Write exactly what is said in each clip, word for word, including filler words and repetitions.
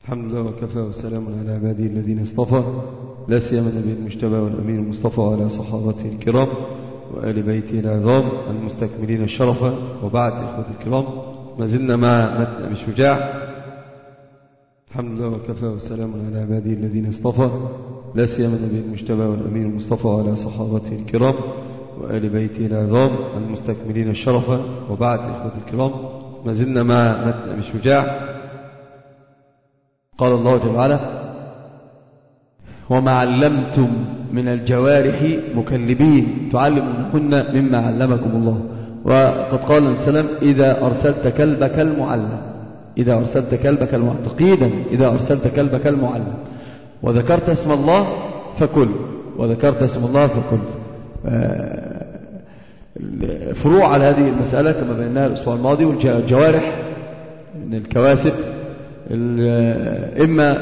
الحمد لله وكفى وسلام على عباده الذين اصطفى، لا سيما النبي المجتبى والأمين المصطفى وعلى صحابته الكرام وآل بيته العظام المستكملين الشرف. وبعد إخوة الكرام، ما زلنا مع متن أبي شجاع. الحمد لله وكفى وسلام على عباده الذين اصطفى، لا سيما النبي المجتبى والأمين المصطفى وعلى صحابته الكرام وآل بيته العظام المستكملين الشرف. وبعد إخوة الكرام، ما زلنا مع متن أبي شجاع. قال الله جل وعلا: وما علمتم من الجوارح مكلبين تعلمونهن مما علمكم الله. وقد قال النبي صلى الله عليه وسلم: إذا أرسلت كلبك المعلم إذا أرسلت كلبك المعلم تقييدا إذا أرسلت كلبك المعلم وذكرت اسم الله فكل وذكرت اسم الله فكل. فروع على هذه المسألة كما بيناها الأسبوع الماضي. والجوارح من الكواسب إما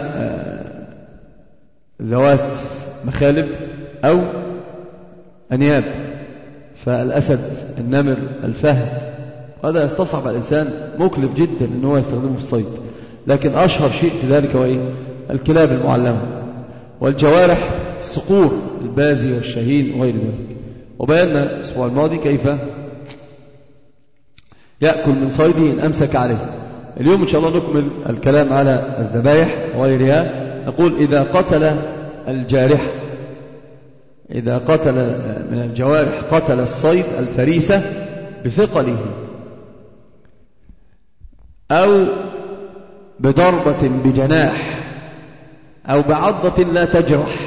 ذوات مخالب أو أنياب، فالأسد، النمر، الفهد، هذا يستصعب على الإنسان، مكلف جدا أنه يستخدمه في الصيد. لكن أشهر شيء في ذلك هو إيه؟ الكلاب المعلمة. والجوارح الصقور، البازي والشاهين وغير ذلك. وبينا الأسبوع الماضي كيف يأكل من صيده إن أمسك عليه. اليوم إن شاء الله نكمل الكلام على الذبائح وغيرها. نقول: إذا قتل الجارح إذا قتل من الجوارح قتل الصيد الفريسة بثقله أو بضربة بجناح أو بعضة لا تجرح،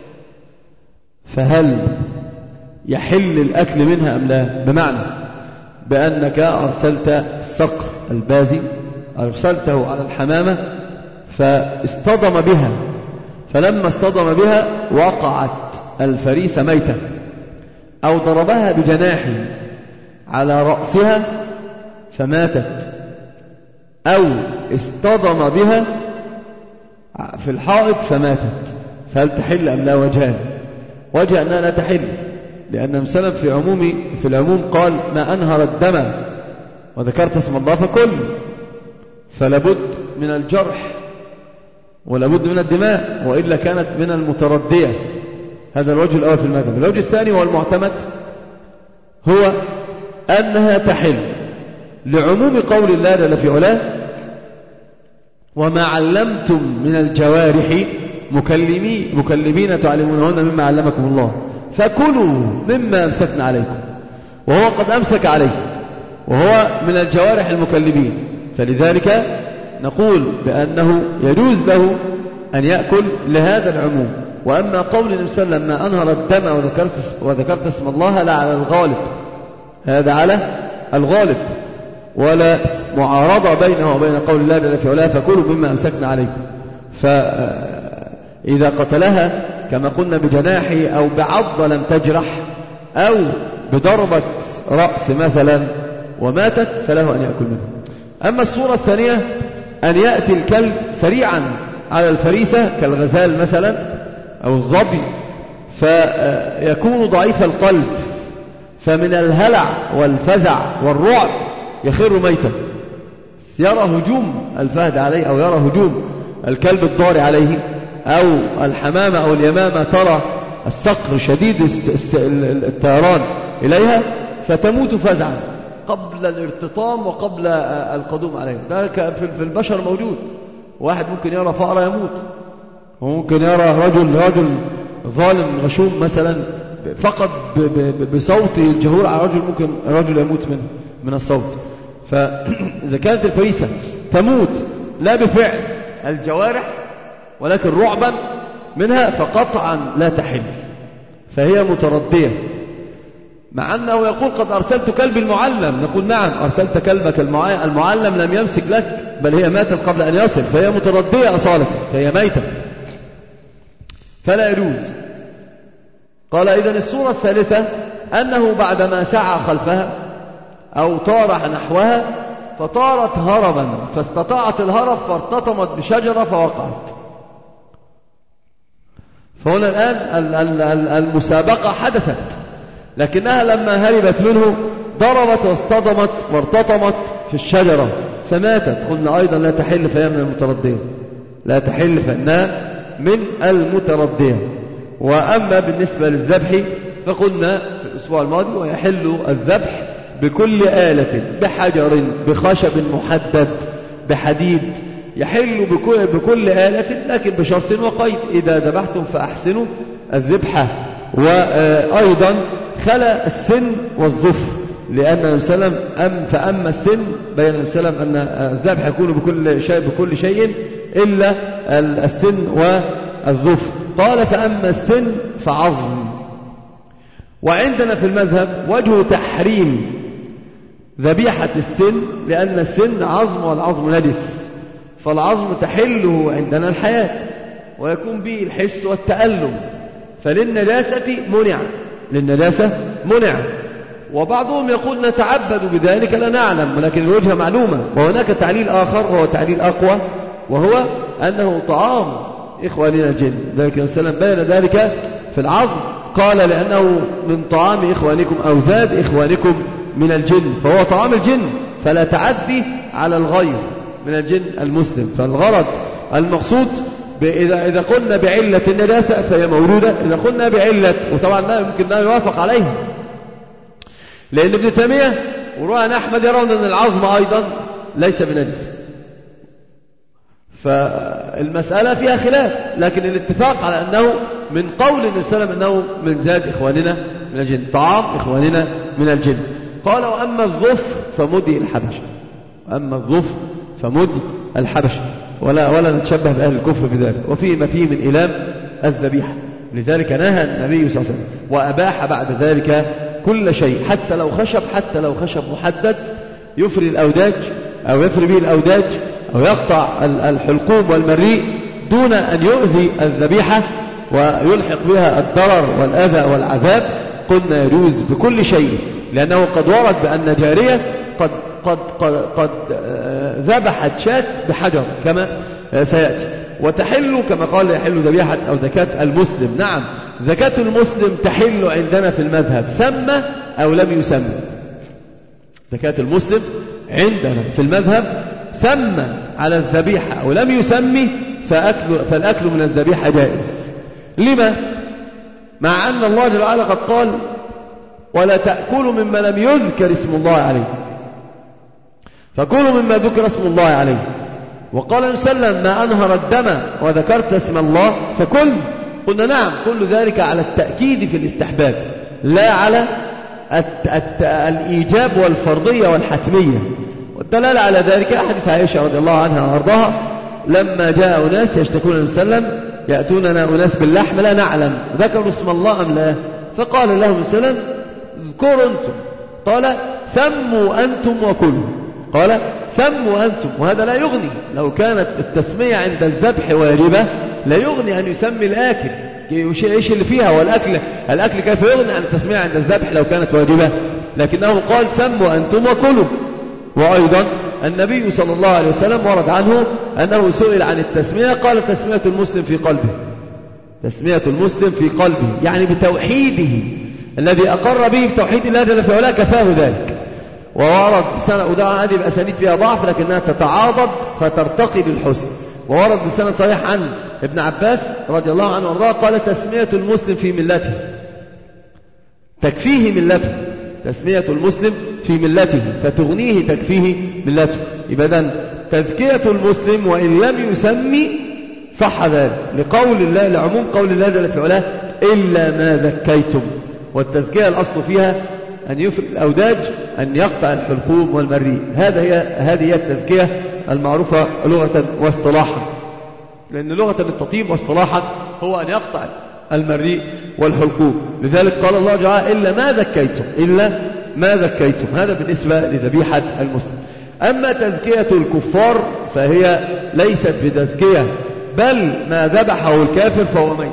فهل يحل الأكل منها أم لا؟ بمعنى بأنك أرسلت الصقر البازي، أرسلته على الحمامة فاصطدم بها، فلما اصطدم بها وقعت الفريسة ميتة، أو ضربها بجناحه على رأسها فماتت، أو اصطدم بها في الحائط فماتت، فهل تحل أم لا؟ وجهان. وجه أنها لا تحل، لأن المسلم في عموم في العموم قال: ما أنهر الدم وذكرت اسم الله فكل، فلابد من الجرح ولابد من الدماء، وإلا كانت من المتردية. هذا الوجه الأول في المذهب. الوجه الثاني هو المعتمد، هو أنها تحل لعموم قول الله جل في علاه: وما علمتم من الجوارح مكلمين مكلمين تعلمونهن مما علمكم الله فكلوا مما أمسكنا عليكم. وهو قد أمسك عليه، وهو من الجوارح المكلبين، فلذلك نقول بأنه يجوز له أن يأكل لهذا العموم. وأما قول النبي صلى الله عليه وسلم: ما أنهر الدم وذكرت, وذكرت اسم الله، لا على الغالب، هذا على الغالب، ولا معارضة بينه وبين قول الله جل في علاه: فكلوا مما أمسكنا عليكم. فإذا قتلها كما قلنا بجناحه أو بعض لم تجرح أو بضربة رأس مثلا وماتت، فله أن يأكل منها. أما الصورة الثانية أن يأتي الكلب سريعا على الفريسة كالغزال مثلا أو الظبي، فيكون ضعيف القلب، فمن الهلع والفزع والرعب يخر ميتا، يرى هجوم الفهد عليه أو يرى هجوم الكلب الضاري عليه، أو الحمامة أو اليمامة ترى الصقر شديد الطيران إليها فتموت فزعا قبل الارتطام وقبل القدوم عليه. ده في البشر موجود. واحد ممكن يرى فأرة يموت، وممكن يرى رجل رجل ظالم غشوم مثلا، فقط بصوت الجهور على رجل ممكن رجل يموت منه من الصوت. فإذا كانت الفريسة تموت لا بفعل الجوارح ولكن رعبا منها، فقطعا لا تحل، فهي متردية. مع أنه يقول: قد أرسلت كلبي المعلم. نقول: نعم، أرسلت كلبك المعلم، لم يمسك لك، بل هي ماتت قبل أن يصل، فهي متردية أصالة، فهي ميتة، فلا يجوز. قال: إذن الصورة الثالثة أنه بعدما سعى خلفها أو طار نحوها فطارت هربا فاستطاعت الهرب فارتطمت بشجرة فوقعت. فهنا الآن المسابقة حدثت، لكنها لما هربت منه ضربت واصطدمت وارتطمت في الشجرة فماتت. قلنا أيضا لا تحل، فهي من المتردين. لا تحل فإنها من المتردية. وأما بالنسبة للذبح فقلنا في الأسبوع الماضي ويحل الذبح بكل آلة، بحجر، بخشب محدد، بحديد، يحل بكل, بكل آلة، لكن بشرط وقيد: إذا ذبحتم فأحسنوا الذبحة. وأيضا خلى السن والظفر، لأن النبي صلى الله عليه وسلم أم فأما السن بين النبي صلى الله عليه وسلم أن الذبح يكون بكل شيء بكل شيء إلا السن والظفر. قال: فأما السن فعظم. وعندنا في المذهب وجه تحريم ذبيحة السن، لأن السن عظم والعظم نجس، فالعظم تحله عندنا الحياة ويكون به الحس والتألم، فللنجاسة منع للنجاسة منع. وبعضهم يقول نتعبد بذلك لا نعلم، ولكن الوجهة معلومة. وهناك تعليل آخر وهو تعليل أقوى، وهو أنه طعام إخواننا الجن. ذلك السلام بين ذلك في العظم، قال: لأنه من طعام إخوانكم أو زاد إخوانكم من الجن، فهو طعام الجن، فلا تعدي على الغير من الجن المسلم. فالغرض المقصود إذا إذا قلنا بعلة النجاسة فهي موجودة، إذا قلنا بعلة، وطبعا لا يمكن أن يوافق عليه، لأن ابن تيمية ورواه أحمد يرون أن العظم أيضا ليس بنجس، فالمسألة فيها خلاف، لكن الاتفاق على أنه من قول النبي صلى الله عليه وسلم أنه من زاد إخواننا من الجن، طعام إخواننا من الجن. قال: وأما الظفر فمدي الحبشة، وأما الظفر فمدي الحبشة، ولا ولا نتشبه بأهل الكفر بذلك. وفيه ما فيه من إلام الذبيحة، لذلك نهى النبي صلى الله عليه وسلم وأباح بعد ذلك كل شيء، حتى لو خشب حتى لو خشب محدد يفري الأوداج أو يفري به الأوداج أو يقطع الحلقوم والمريء دون أن يؤذي الذبيحة ويلحق بها الضرر والأذى والعذاب، قلنا يجوز بكل شيء، لأنه قد ورد بأن جارية قد قد قد, قد ذبحت شاة بحجر كما سيأتي. وتحل كما قال يحل ذبيحة أو زكاة المسلم. نعم، زكاة المسلم تحل عندنا في المذهب، سمى أو لم يسمى. زكاة المسلم عندنا في المذهب سمى على الذبيحة أو لم يسمي فأكل فالأكل من الذبيحة جائز. لما؟ مع أن الله جل وعلا قد قال: ولا تأكلوا مما لم يذكر اسم الله عليه، فكلوا مما ذكر اسم الله عليه. وقال النبي صلى الله عليه وسلم: ما أنهر الدم وذكرت اسم الله فكل. قلنا نعم، كل ذلك على التأكيد في الاستحباب، لا على الت... الت... الإيجاب والفرضية والحتمية. والدلالة على ذلك حديث عائشة رضي الله عنها وأرضاها لما جاء أناس يشتكون النبي صلى الله عليه وسلم: يأتوننا أناس باللحم لا نعلم ذكروا اسم الله أم لا؟ فقال لهم النبي صلى الله عليه وسلم: اذكروا أنتم. قال: سموا أنتم وكلوا. قال: سموا أنتم. وهذا لا يغني، لو كانت التسمية عند الذبح واجبة لا يغني أن يسمي الآكل، إيش اللي فيها؟ والأكل الأكل كيف يغني عن التسمية عند الذبح لو كانت واجبة؟ لكنه قال: سموا أنتم وكلوا. وأيضا النبي صلى الله عليه وسلم ورد عنه أنه سئل عن التسمية قال: تسمية المسلم في قلبه، تسمية المسلم في قلبه، يعني بتوحيده الذي أقر به بتوحيد الله جل في علاه كفاه ذلك. وورد بسنة، ودعا هذه الأسانيد فيها ضعف لكنها تتعاضد فترتقي للحسن. وورد بسنة صحيح عن ابن عباس رضي الله عنه وارضاه قال: تسمية المسلم في ملته تكفيه ملته، تسمية المسلم في ملته فتغنيه تكفيه ملته. إذن تذكية المسلم وإن لم يسمي صح ذلك، لقول الله، لعموم قول الله جل في علاه: إلا ما ذكيتم. والتذكية الأصل فيها أن يفرق الأوداج، أن يقطع الحلقوم والمريء. هذا هي هذه هي التذكية المعروفة لغة واصطلاحا، لأن لغة التطيب واصطلاحا هو أن يقطع المريء والحلقوم. لذلك قال الله تعالى: إلا ما ذكيتم، إلا ما ذكيتم. هذا بالنسبة لذبيحة المسلم. أما تذكية الكفار فهي ليست بتذكية، بل ما ذبحه الكافر فهو ميت،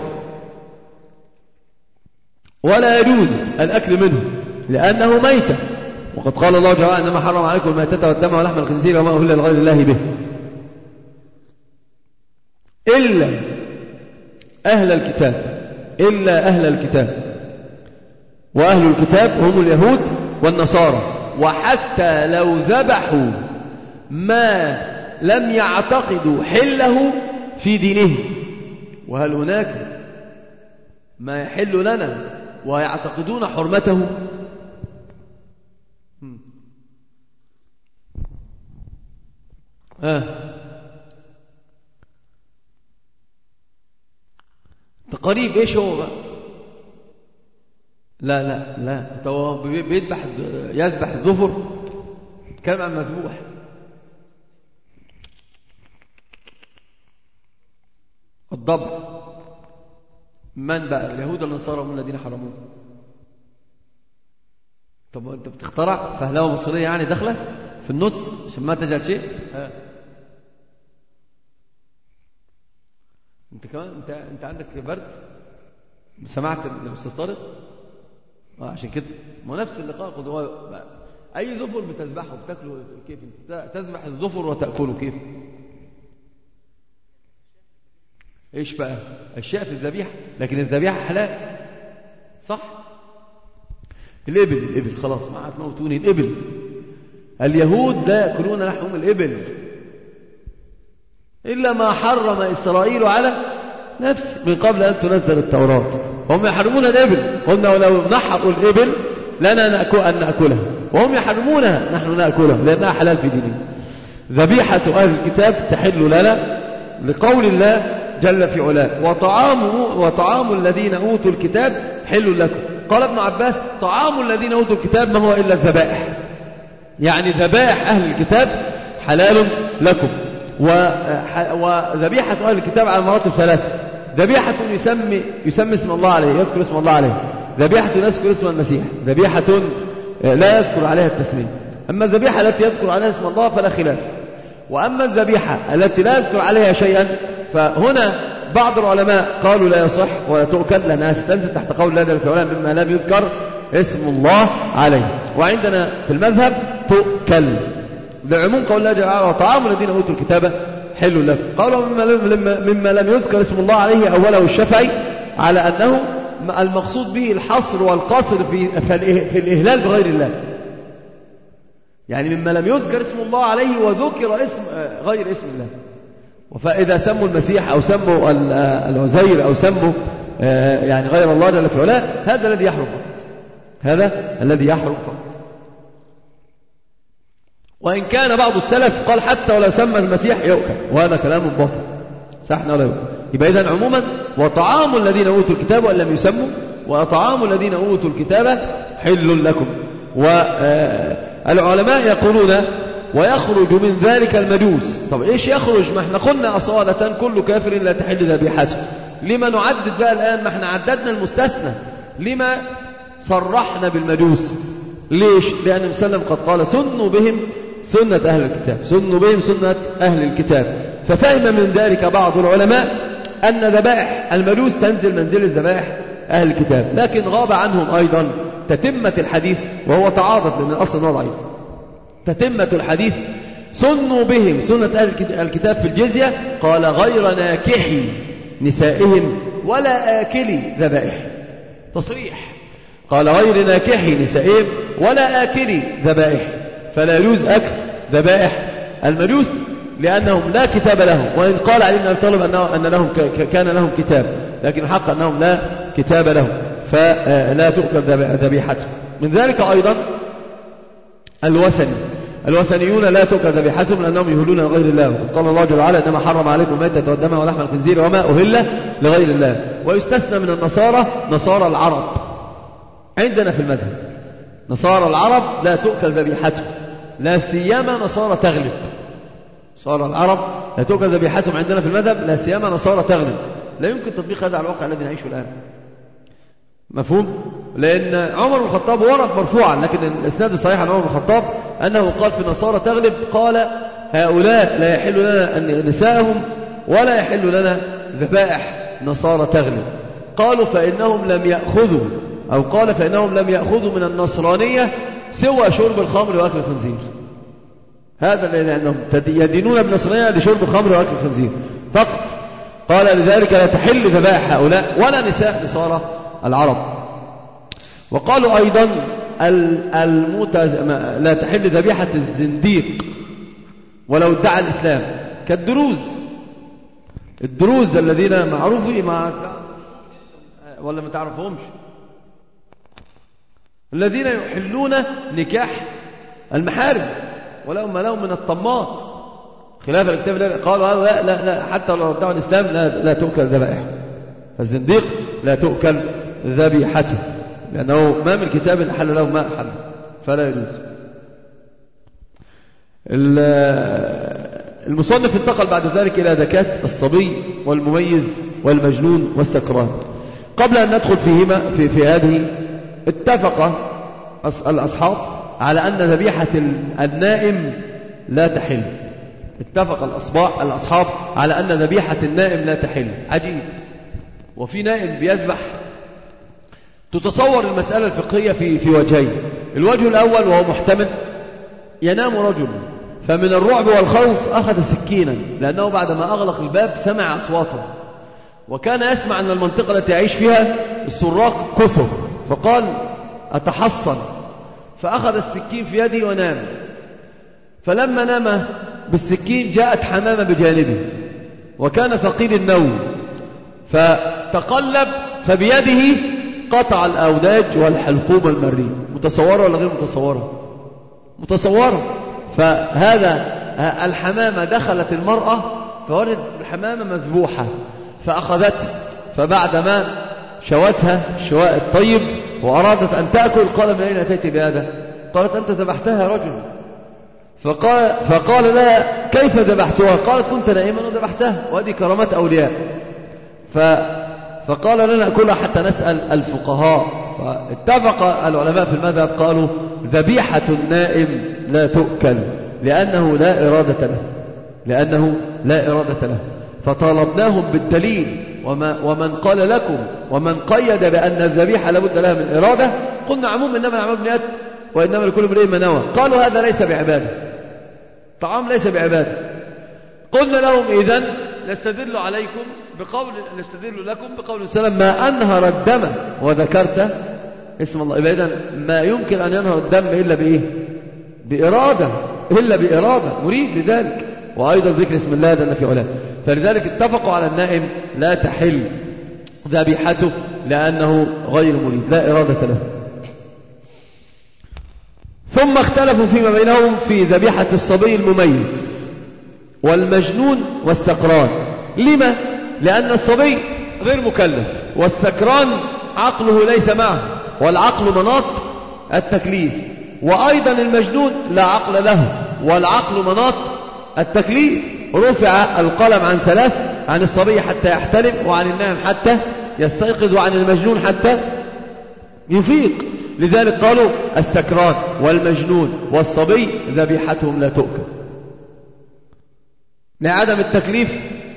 ولا يجوز الأكل منه لأنه ميت. وقد قال الله تعالى: إنما حرم عليكم الميتة والدم ولحم الخنزير وما أهل لغير الله به، إلا أهل الكتاب، إلا أهل الكتاب. وأهل الكتاب هم اليهود والنصارى. وحتى لو ذبحوا ما لم يعتقدوا حله في دينه. وهل هناك ما يحل لنا ويعتقدون حرمته؟ آه. تقريب ايش هو بقى؟ لا لا لا هو بيذبح يذبح الظفر، كلام عن مذبوح. الضبع من بقى؟ اليهود ولا النصارى هم الذين حرموه؟ طب انت بتخترع فهلاوه مصريه يعني داخله في النص عشان ما تجعل شيء. ها. انت كمان انت انت عندك برد؟ سمعت الاستاذ طارق؟ اه عشان كده ما نفس اللقاء خد هو اي ظفر بتذبحه بتاكله كيف؟ انت تذبح الظفر وتاكله كيف؟ ايش بقى؟ اشياء في الذبيحه، لكن الذبيحه حلال صح؟ الابل الابل خلاص ما هتموتوني. الابل اليهود لا ياكلون لحم الابل الا ما حرم اسرائيل على نفسه من قبل ان تنزل التوراه. هم يحرمون الابل، قلنا ولو نحروا الابل لنا ناكل ان ناكلها، وهم يحرمونها نحن ناكلها لانها حلال في ديننا. ذبيحه اهل الكتاب تحل لنا لقول الله جل في علاه وطعام وطعام الذين اوتوا الكتاب حل لكم. قال ابن عباس طعام الذين اوتوا الكتاب ما هو الا الذبائح، يعني ذبائح اهل الكتاب حلال لكم. وذبيحه اهل الكتاب على مراتب ثلاثه: ذبيحه يسمي يسمي اسم الله عليه، يذكر اسم الله عليه، ذبيحه يذكر اسم المسيح، ذبيحه لا يذكر عليها التسميه. اما الذبيحه التي يذكر عليها اسم الله فلا خلاف، واما الذبيحه التي لا يذكر عليها شيئا فهنا بعض العلماء قالوا لا يصح ولا تؤكل لأنها ستنزل تحت قول الله جل وعلا مما لم يذكر اسم الله عليه. وعندنا في المذهب تؤكل لعموم قول الله جل وعلا وطعام الذين أوتوا الكتاب حل لكم. قالوا مما لم يذكر اسم الله عليه أوله الشافعي على أنه المقصود به الحصر والقصر في في الإهلال بغير الله، يعني مما لم يذكر اسم الله عليه وذكر اسم غير اسم الله. فإذا سموا المسيح أو سموا العزير أو سموا يعني غير الله جل في علاه هذا الذي يحرم فقط، هذا الذي يحرم فقط. وإن كان بعض السلف قال حتى ولو سمى المسيح يؤكل، وهذا كلام باطل صحنا ولا يؤكل. يبقى إذن عموما وطعام الذين أوتوا الكتاب وإن لم يسموا وطعام الذين أوتوا الكتاب حل لكم. والعلماء يقولون ويخرج من ذلك المجوس. طب ايش يخرج؟ ما احنا قلنا أصالة كل كافر لا تحل ذبيحته. لما نعدد بقى الآن؟ ما احنا عددنا المستثنى. لما صرحنا بالمجوس؟ ليش؟ لأن النبي صلى الله عليه وسلم قد قال سنوا بهم سنة أهل الكتاب، سنوا بهم سنة أهل الكتاب. ففهم من ذلك بعض العلماء أن ذبائح المجوس تنزل منزل ذبائح أهل الكتاب، لكن غاب عنهم أيضا تتمة الحديث وهو تعاضد لأن الأصل أنه ضعيف. تتمة الحديث سنوا بهم سنة أهل الكتاب في الجزية، قال غير ناكحي نسائهم ولا آكلي ذبائح. تصريح قال غير ناكحي نسائهم ولا آكلي ذبائح، فلا يجوز أكل ذبائح المجوس لأنهم لا كتاب لهم. وإن قال علي بن أبي طالب أن لهم كان لهم كتاب، لكن الحق أنهم لا كتاب لهم فلا تؤكل ذبيحتهم. من ذلك أيضا الوثني، الوثنيون لا تؤكل ذبيحتهم لأنهم يهلون لغير الله. وقد قال الله جل وعلا إنما حرم عليكم الميتة والدم ولحم الخنزير وما أهل لغير الله. ويستثنى من النصارى نصارى العرب. عندنا في المذهب نصارى العرب لا تؤكل ذبيحتهم، لا سيما نصارى تغلب. نصارى العرب لا تؤكل ذبيحتهم عندنا في المذهب، لا سيما نصارى تغلب. لا يمكن تطبيق هذا على الواقع الذي نعيشه الآن. مفهوم؟ لأن عمر بن الخطاب ورد مرفوعا، لكن الإسناد الصحيح عن عمر بن الخطاب أنه قال في النصارى تغلب قال هؤلاء لا يحل لنا أن نساءهم ولا يحل لنا ذبائح نصارى تغلب. قالوا فإنهم لم يأخذوا أو قال فإنهم لم يأخذوا من النصرانية سوى شرب الخمر وأكل الخنزير. هذا الذي عندهم يدينون بالنصرانية لشرب الخمر وأكل الخنزير فقط. قال لذلك لا تحل ذبائح هؤلاء ولا نساء نصارى العرب. وقالوا أيضا المتز... لا تحل ذبيحة الزنديق ولو ادعى الإسلام كالدروز. الدروز الذين معروفين ما ولا ما تعرفهمش، الذين يحلون نكاح المحارم ولهم ما لهم من الطماط، خلاف الكتاب الله قالوا لا لا لا حتى لو ردعوا الإسلام لا, لا تؤكل ذبائحه، فالزنديق لا تؤكل ذبيحته لأنه ما من كتاب حل له ما حل فلا يجوز. المصنف انتقل بعد ذلك إلى زكاة الصبي والمميز والمجنون والسكران. قبل أن ندخل فيهما في, في هذه اتفق الأصحاب على أن ذبيحة النائم لا تحل. اتفق الأصحاب على أن ذبيحة النائم لا تحل. عجيب، وفي نائم بيذبح. تتصور المسألة الفقهية في في وجهين. الوجه الأول وهو محتمل، ينام رجل فمن الرعب والخوف أخذ سكينا لأنه بعدما أغلق الباب سمع أصواتا، وكان يسمع أن المنطقة التي يعيش فيها السراق كثر، فقال أتحصن، فأخذ السكين في يده ونام. فلما نام بالسكين جاءت حمامة بجانبه وكان ثقيل النوم، فتقلب فبيده قطع الأوداج والحلقوم المري. متصورة ولا غير متصورة؟ متصورة. فهذا الحمامة دخلت المرأة فوردت الحمامة مذبوحة فأخذت، فبعدما شوتها الشواء الطيب وأرادت أن تأكل قال من أين أتيت بهذا؟ قالت أنت ذبحتها يا رجل. فقال, فقال لها كيف ذبحتها؟ قالت كنت نائما وذبحتها، وهذه كرامات أولياء. فقال لنا أكلها حتى نسأل الفقهاء. فاتفق العلماء في المذهب قالوا ذبيحة النائم لا تؤكل لأنه لا إرادة له، لأنه لا إرادة له. فطالبناهم بالدليل وما ومن قال لكم ومن قيد بأن الذبيحة لابد لها من إرادة. قلنا عموم إنما الأعمال بالنيات وإنما لكل امرئ ما نوى. قالوا هذا ليس بعبادة، طعام ليس بعبادة. قلنا لهم إذن نستدل عليكم بقول نستدل لكم بقول سلام ما أنهر الدم وذكرت اسم الله. إذن ما يمكن أن ينهر الدم إلا بإيه؟ بإرادة، إلا بإرادة مريد لذلك، وأيضا ذكر اسم الله دل في علاه. فلذلك اتفقوا على النائم لا تحل ذبيحته لأنه غير مريد لا إرادة له. ثم اختلفوا فيما بينهم في ذبيحة الصبي المميز والمجنون والسكران. لما؟ لأن الصبي غير مكلف والسكران عقله ليس معه، والعقل مناط التكليف، وأيضا المجنون لا عقل له والعقل مناط التكليف. رفع القلم عن ثلاث: عن الصبي حتى يحتلم، وعن النائم حتى يستيقظ، وعن المجنون حتى يفيق. لذلك قالوا السكران والمجنون والصبي ذبيحتهم لا تؤكل لعدم التكليف،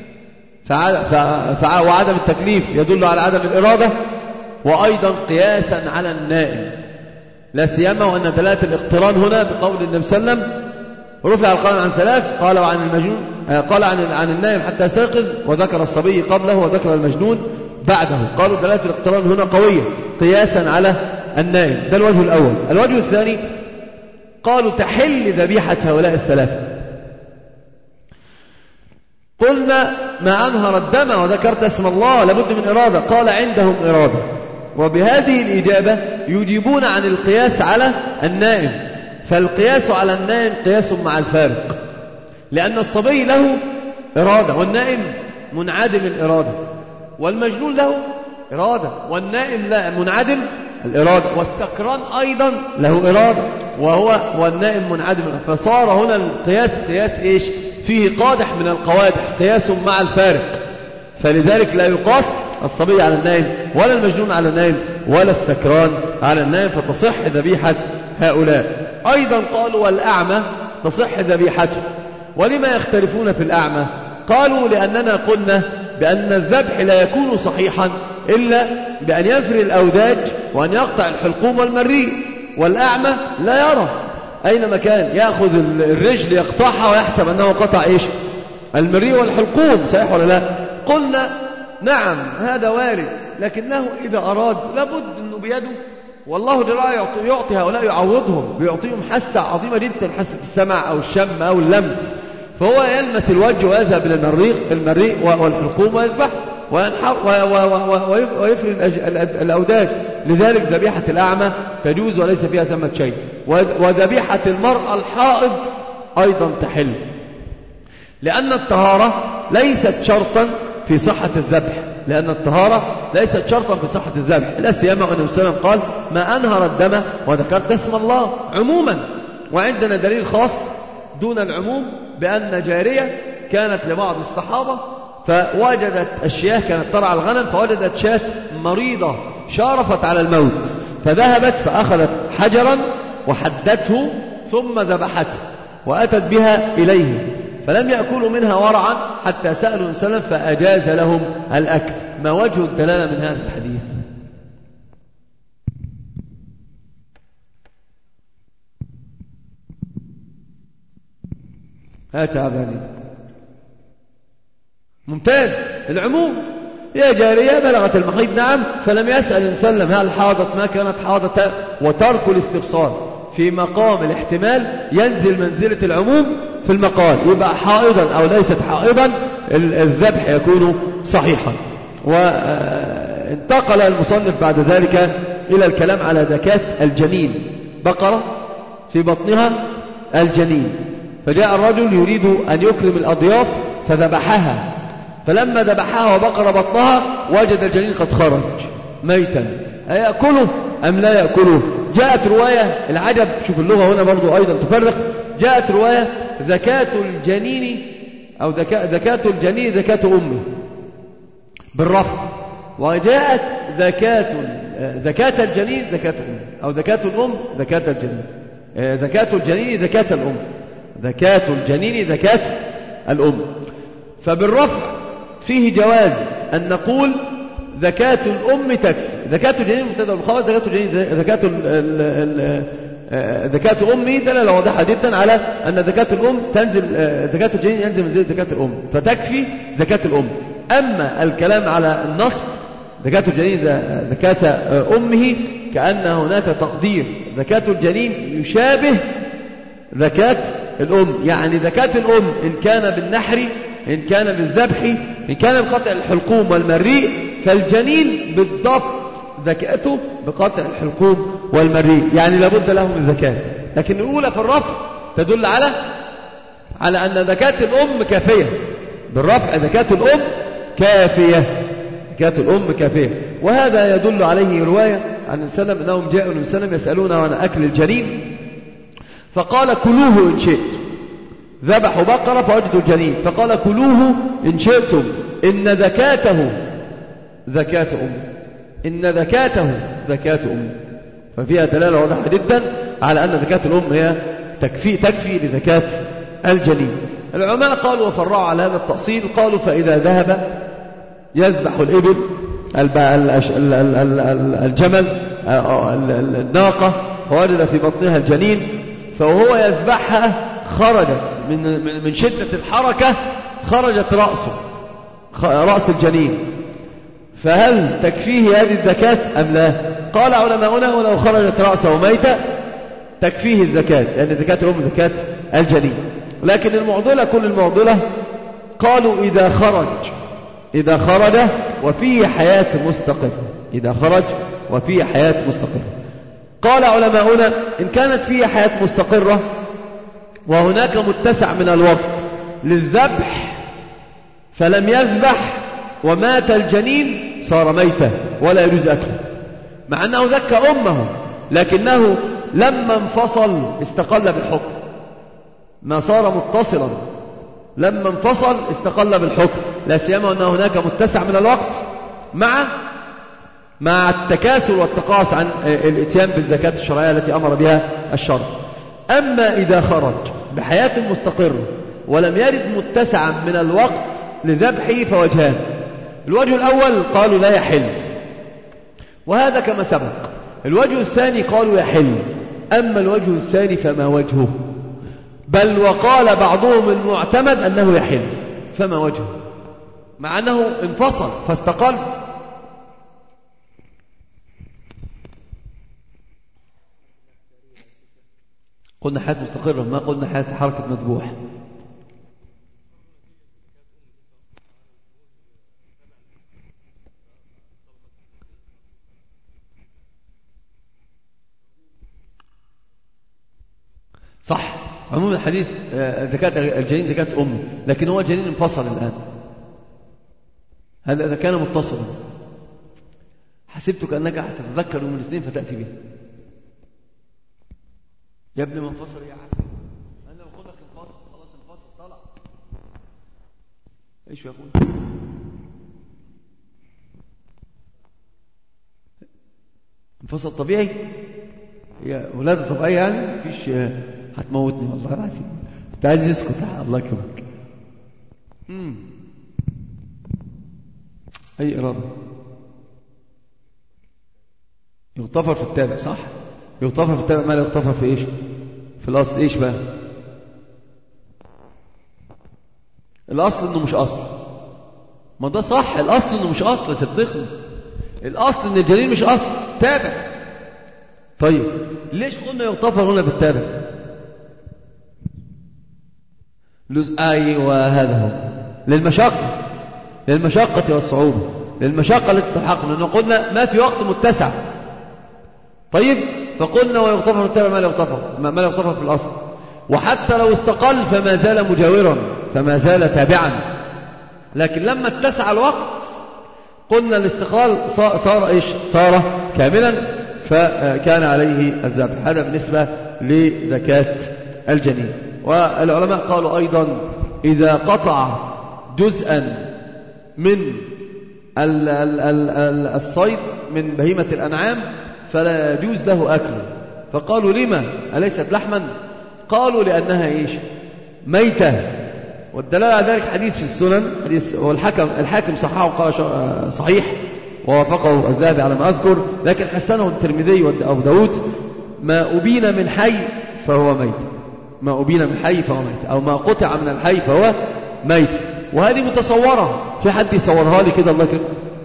وعدم التكليف يدل على عدم الإرادة، وأيضا قياسا على النائم، لا سيما وأن دلالة الاقتران هنا بقول النبي صلى الله عليه وسلم رفع القلم عن ثلاث، قال وعن المجنون قال عن عن النائم حتى يستيقظ، وذكر الصبي قبله وذكر المجنون بعده. قالوا دلالة الاقتران هنا قوية قياسا على النائم. ده الوجه الأول. الوجه الثاني قالوا تحل ذبيحة هؤلاء الثلاثة. قلنا ما أنهر الدم وذكرت اسم الله لابد من إرادة. قال عندهم إرادة، وبهذه الإجابة يجيبون عن القياس على النائم. فالقياس على النائم قياس مع الفارق، لأن الصبي له إرادة والنائم منعدم الإرادة، والمجنون له إرادة والنائم لا منعدم الإرادة، والسكران أيضا له إرادة وهو والنائم منعدم. فصار هنا القياس قياس إيش؟ فيه قادح من القوادح، قياس مع الفارق. فلذلك لا يقاس الصبي على النائم ولا المجنون على النائم ولا السكران على النائم، فتصح ذبيحة هؤلاء. أيضا قالوا والأعمى تصح ذبيحته. ولما يختلفون في الأعمى؟ قالوا لأننا قلنا بأن الذبح لا يكون صحيحا إلا بأن يفري الأوداج وأن يقطع الحلقوم والمريء، والأعمى لا يرى أين مكان، يأخذ الرجل يقطعها ويحسب أنه قطع إيش؟ المريء والحلقوم، صحيح ولا لا؟ قلنا نعم هذا وارد، لكنه إذا أراد لابد أنه بيده، والله جل يعطي, يعطي هؤلاء يعوضهم، بيعطيهم حاسة عظيمة جدا، حاسة السمع أو الشم أو اللمس. فهو يلمس الوجه ويذهب إلى المريء المريء والحلقوم ويذبح وينحر ويفرد الأوداج. لذلك ذبيحة الأعمى تجوز وليس فيها ثمة شيء، وذبيحة المرأة الحائض أيضا تحل، لأن الطهارة ليست شرطا في صحة الذبح، لأن الطهارة ليست شرطا في صحة الذبح، لا سيما أن النبي صلى الله عليه وسلم قال ما أنهر الدم وذكرت اسم الله عموما. وعندنا دليل خاص دون العموم بأن جارية كانت لبعض الصحابة فوجدت الشياه، كانت ترعى الغنم فوجدت شاة مريضة شارفت على الموت، فذهبت فأخذت حجرا وحدته ثم ذبحته وأتت بها إليه، فلم يأكلوا منها ورعا حتى سألوا النبي صلى الله عليه وسلم فأجاز لهم الأكل. ما وجه الدلالة من هذا الحديث؟ هات يا عبد العزيز. ممتاز، العموم. يا جارية بلغت المحيض نعم، فلم يسأل النبي صلى الله عليه وسلم هل حاضت ما كانت حاضت، وترك الاستفسار في مقام الاحتمال ينزل منزلة العموم في المقال، يبقى حائضا أو ليست حائضا الذبح يكون صحيحا. وانتقل المصنف بعد ذلك إلى الكلام على زكاة الجنين، بقرة في بطنها الجنين، فجاء الرجل يريد أن يكرم الأضياف فذبحها، فلما ذبحها وبقر بطنها وجد الجنين قد خرج ميتا، أيأكله أم لا يأكله؟ جاءت رواية العجب، شوف اللغة هنا برضو أيضا تفرق، جاءت رواية زكاة الجنين أو زكاة الجنين زكاة أمه بالرفع، وجاءت زكاة زكاة الجنين زكاة أمه، أو زكاة الأم زكاة الجنين، زكاة الجنين زكاة الأم، زكاة الجنين زكاة الأم. فبالرفع فيه جواز أن نقول زكاة الأم تكفي، زكاة الجنين مبتدأ بالخبر، زكاة الجنين زكاة زكاة أمي دلالة واضحة جدا على أن زكاة الأم تنزل، زكاة الجنين ينزل منزل زكاة الأم، فتكفي زكاة الأم. أما الكلام على النصب زكاة الجنين زكاة أمه، كأن هناك تقدير زكاة الجنين يشابه زكاة الأم، يعني زكاة الأم إن كان بالنحر، إن كان بالذبح، إن كان بقطع الحلقوم والمريء، فالجنين بالضبط زكاته بقطع الحلقوم والمريء، يعني لابد له من زكاة. لكن الأولى في الرفع تدل على على أن زكاة الأم كافية، بالرفع زكاة الأم كافية، زكاة الأم كافية. وهذا يدل عليه رواية عن النبي صلى الله عليه وسلم أنهم جاءوا النبي صلى الله عليه وسلم يسألون عن أكل الجنين، فقال كلوه إن شئت، ذبحوا بقرة فوجدوا الجنين فقال كلوه إن شئتم إن زكاته زكاة أم، إن زكاته زكاة أم. ففيها دلالة واضحة جدا على أن زكاة الأم هي تكفي تكفي لزكاة الجنين. العلماء قالوا وفرعوا على هذا التأصيل، قالوا فإذا ذهب يذبح الإبل الجمل الناقة فوجد في بطنها الجنين، فهو يذبحها خرجت من من شدة الحركة خرجت رأسه رأس الجنين، فهل تكفيه هذه الزكاة أم لا؟ قال علماؤنا ولو خرجت رأسه ميتا تكفيه الزكاة، لأن زكاة الأم زكاة الجنين. لكن المعضلة كل المعضلة قالوا إذا خرج إذا خرج وفيه حياة مستقرة، إذا خرج وفيه حياة مستقرة. قال علماؤنا إن كانت فيه حياة مستقرة وهناك متسع من الوقت للذبح فلم يذبح ومات الجنين صار ميتا ولا يجوز أكله، مع أنه ذكى أمه، لكنه لما انفصل استقل بالحكم، ما صار متصلا لما انفصل استقل بالحكم، لا سيما أن هناك متسع من الوقت مع مع التكاسل والتقاص عن الاتيان بالزكاة الشرعية التي أمر بها الشرع. أما إذا خرج بحياة مستقرة ولم يرد متسعا من الوقت لذبحه فوجهان، الوجه الأول قالوا لا يحل، وهذا كما سبق. الوجه الثاني قالوا يحل، أما الوجه الثاني فما وجهه؟ بل وقال بعضهم المعتمد أنه يحل، فما وجهه؟ مع أنه انفصل فاستقل. قلنا حياة مستقرة، ما قلنا حياة حركة مذبوح. صح، عموم الحديث زكاة الجنين زكاة أمه، لكن هو الجنين انفصل الآن. هذا إذا كان متصلا. حسبتك أنك هتتذكر من الاثنين فتأتي به. يا ابن من انفصل يا عم، أنا بقول لك انفصل، خلاص انفصل طلع. إيش يقول؟ انفصل طبيعي؟ يا ولادة طبيعية يعني؟ مفيش هتموتني والله العظيم. أنت عايز يسكت الله يكرمك. امم أي إرادة. يغتفر في التابع صح؟ يغتفر في التابع، ما لا يغتفر في إيش؟ في الأصل إيش بقى؟ الأصل إنه مش أصل. ما ده صح، الأصل إنه مش أصل، صدقني. الأصل إن الجنين مش أصل، تابع. طيب ليش قلنا يغتفر هنا في التابع؟ لز... أيوة هذا هو للمشقة، للمشقة والصعوبة، للمشقة التي تلحقنا، لأنه قلنا ما في وقت متسع. طيب فقلنا ويغتفر في التابع ما لا يغتفر، ما لا يغتفر في الأصل. وحتى لو استقل فما زال مجاورا، فما زال تابعا. لكن لما اتسع الوقت قلنا الاستقلال صار إيش؟ صار كاملا، فكان عليه الذبح. هذا بالنسبة لزكاة الجنين. والعلماء قالوا أيضا إذا قطع جزءا من الصيد من بهيمة الأنعام فلا يجوز له أكله. فقالوا لما؟ أليست لحما؟ قالوا لأنها إيش؟ ميتة. والدلالة على ذلك حديث في السنن، حديث والحكم الحاكم صححه قال صحيح ووافقه الذهبي على ما أذكر، لكن حسنه الترمذي وأبو داود: ما أبين من حي فهو ميت، ما أبين من حي فهو ميت، أو ما قطع من الحي فهو ميت. وهذه متصورة، في حد يصورها لي كده الله يكرمك؟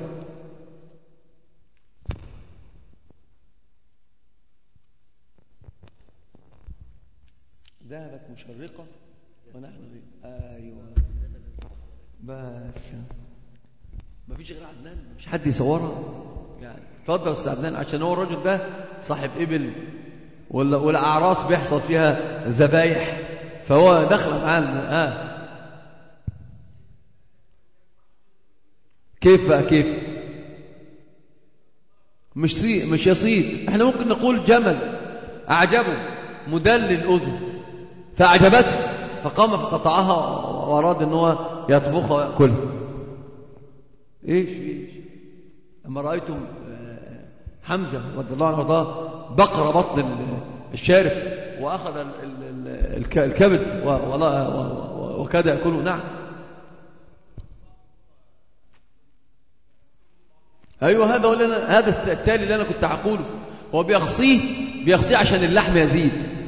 ذهبت مشرقة ونحن أيوة بس ما فيش غير عدنان، مش حد يصورها يعني. اتفضل استاذ عدنان، عشان هو الراجل ده صاحب ابل والاعراس بيحصل فيها ذبايح، فهو دخل معانا. اه كيف بقى كيف؟ مش سي مش يصيد، احنا ممكن نقول جمل اعجبه مدلل الاذن فاعجبته فقام فقطعها واراد ان هو يطبخها وياكلها. ايش ايش اما رايتم حمزه رضي الله عنه وارضاه بقر بطن الشارف واخذ الكبد وكاد ياكله. نعم ايوه هذا هو هذا التالي اللي انا كنت هقوله. هو بيخصيه بيخصيه عشان اللحم يزيد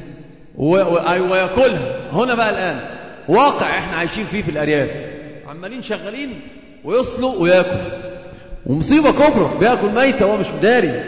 وياكلها. هنا بقى الان واقع احنا عايشين فيه في الارياف، عمالين شغالين ويصلوا وياكل، ومصيبه كبرى بياكل ميته وهو مش مداري،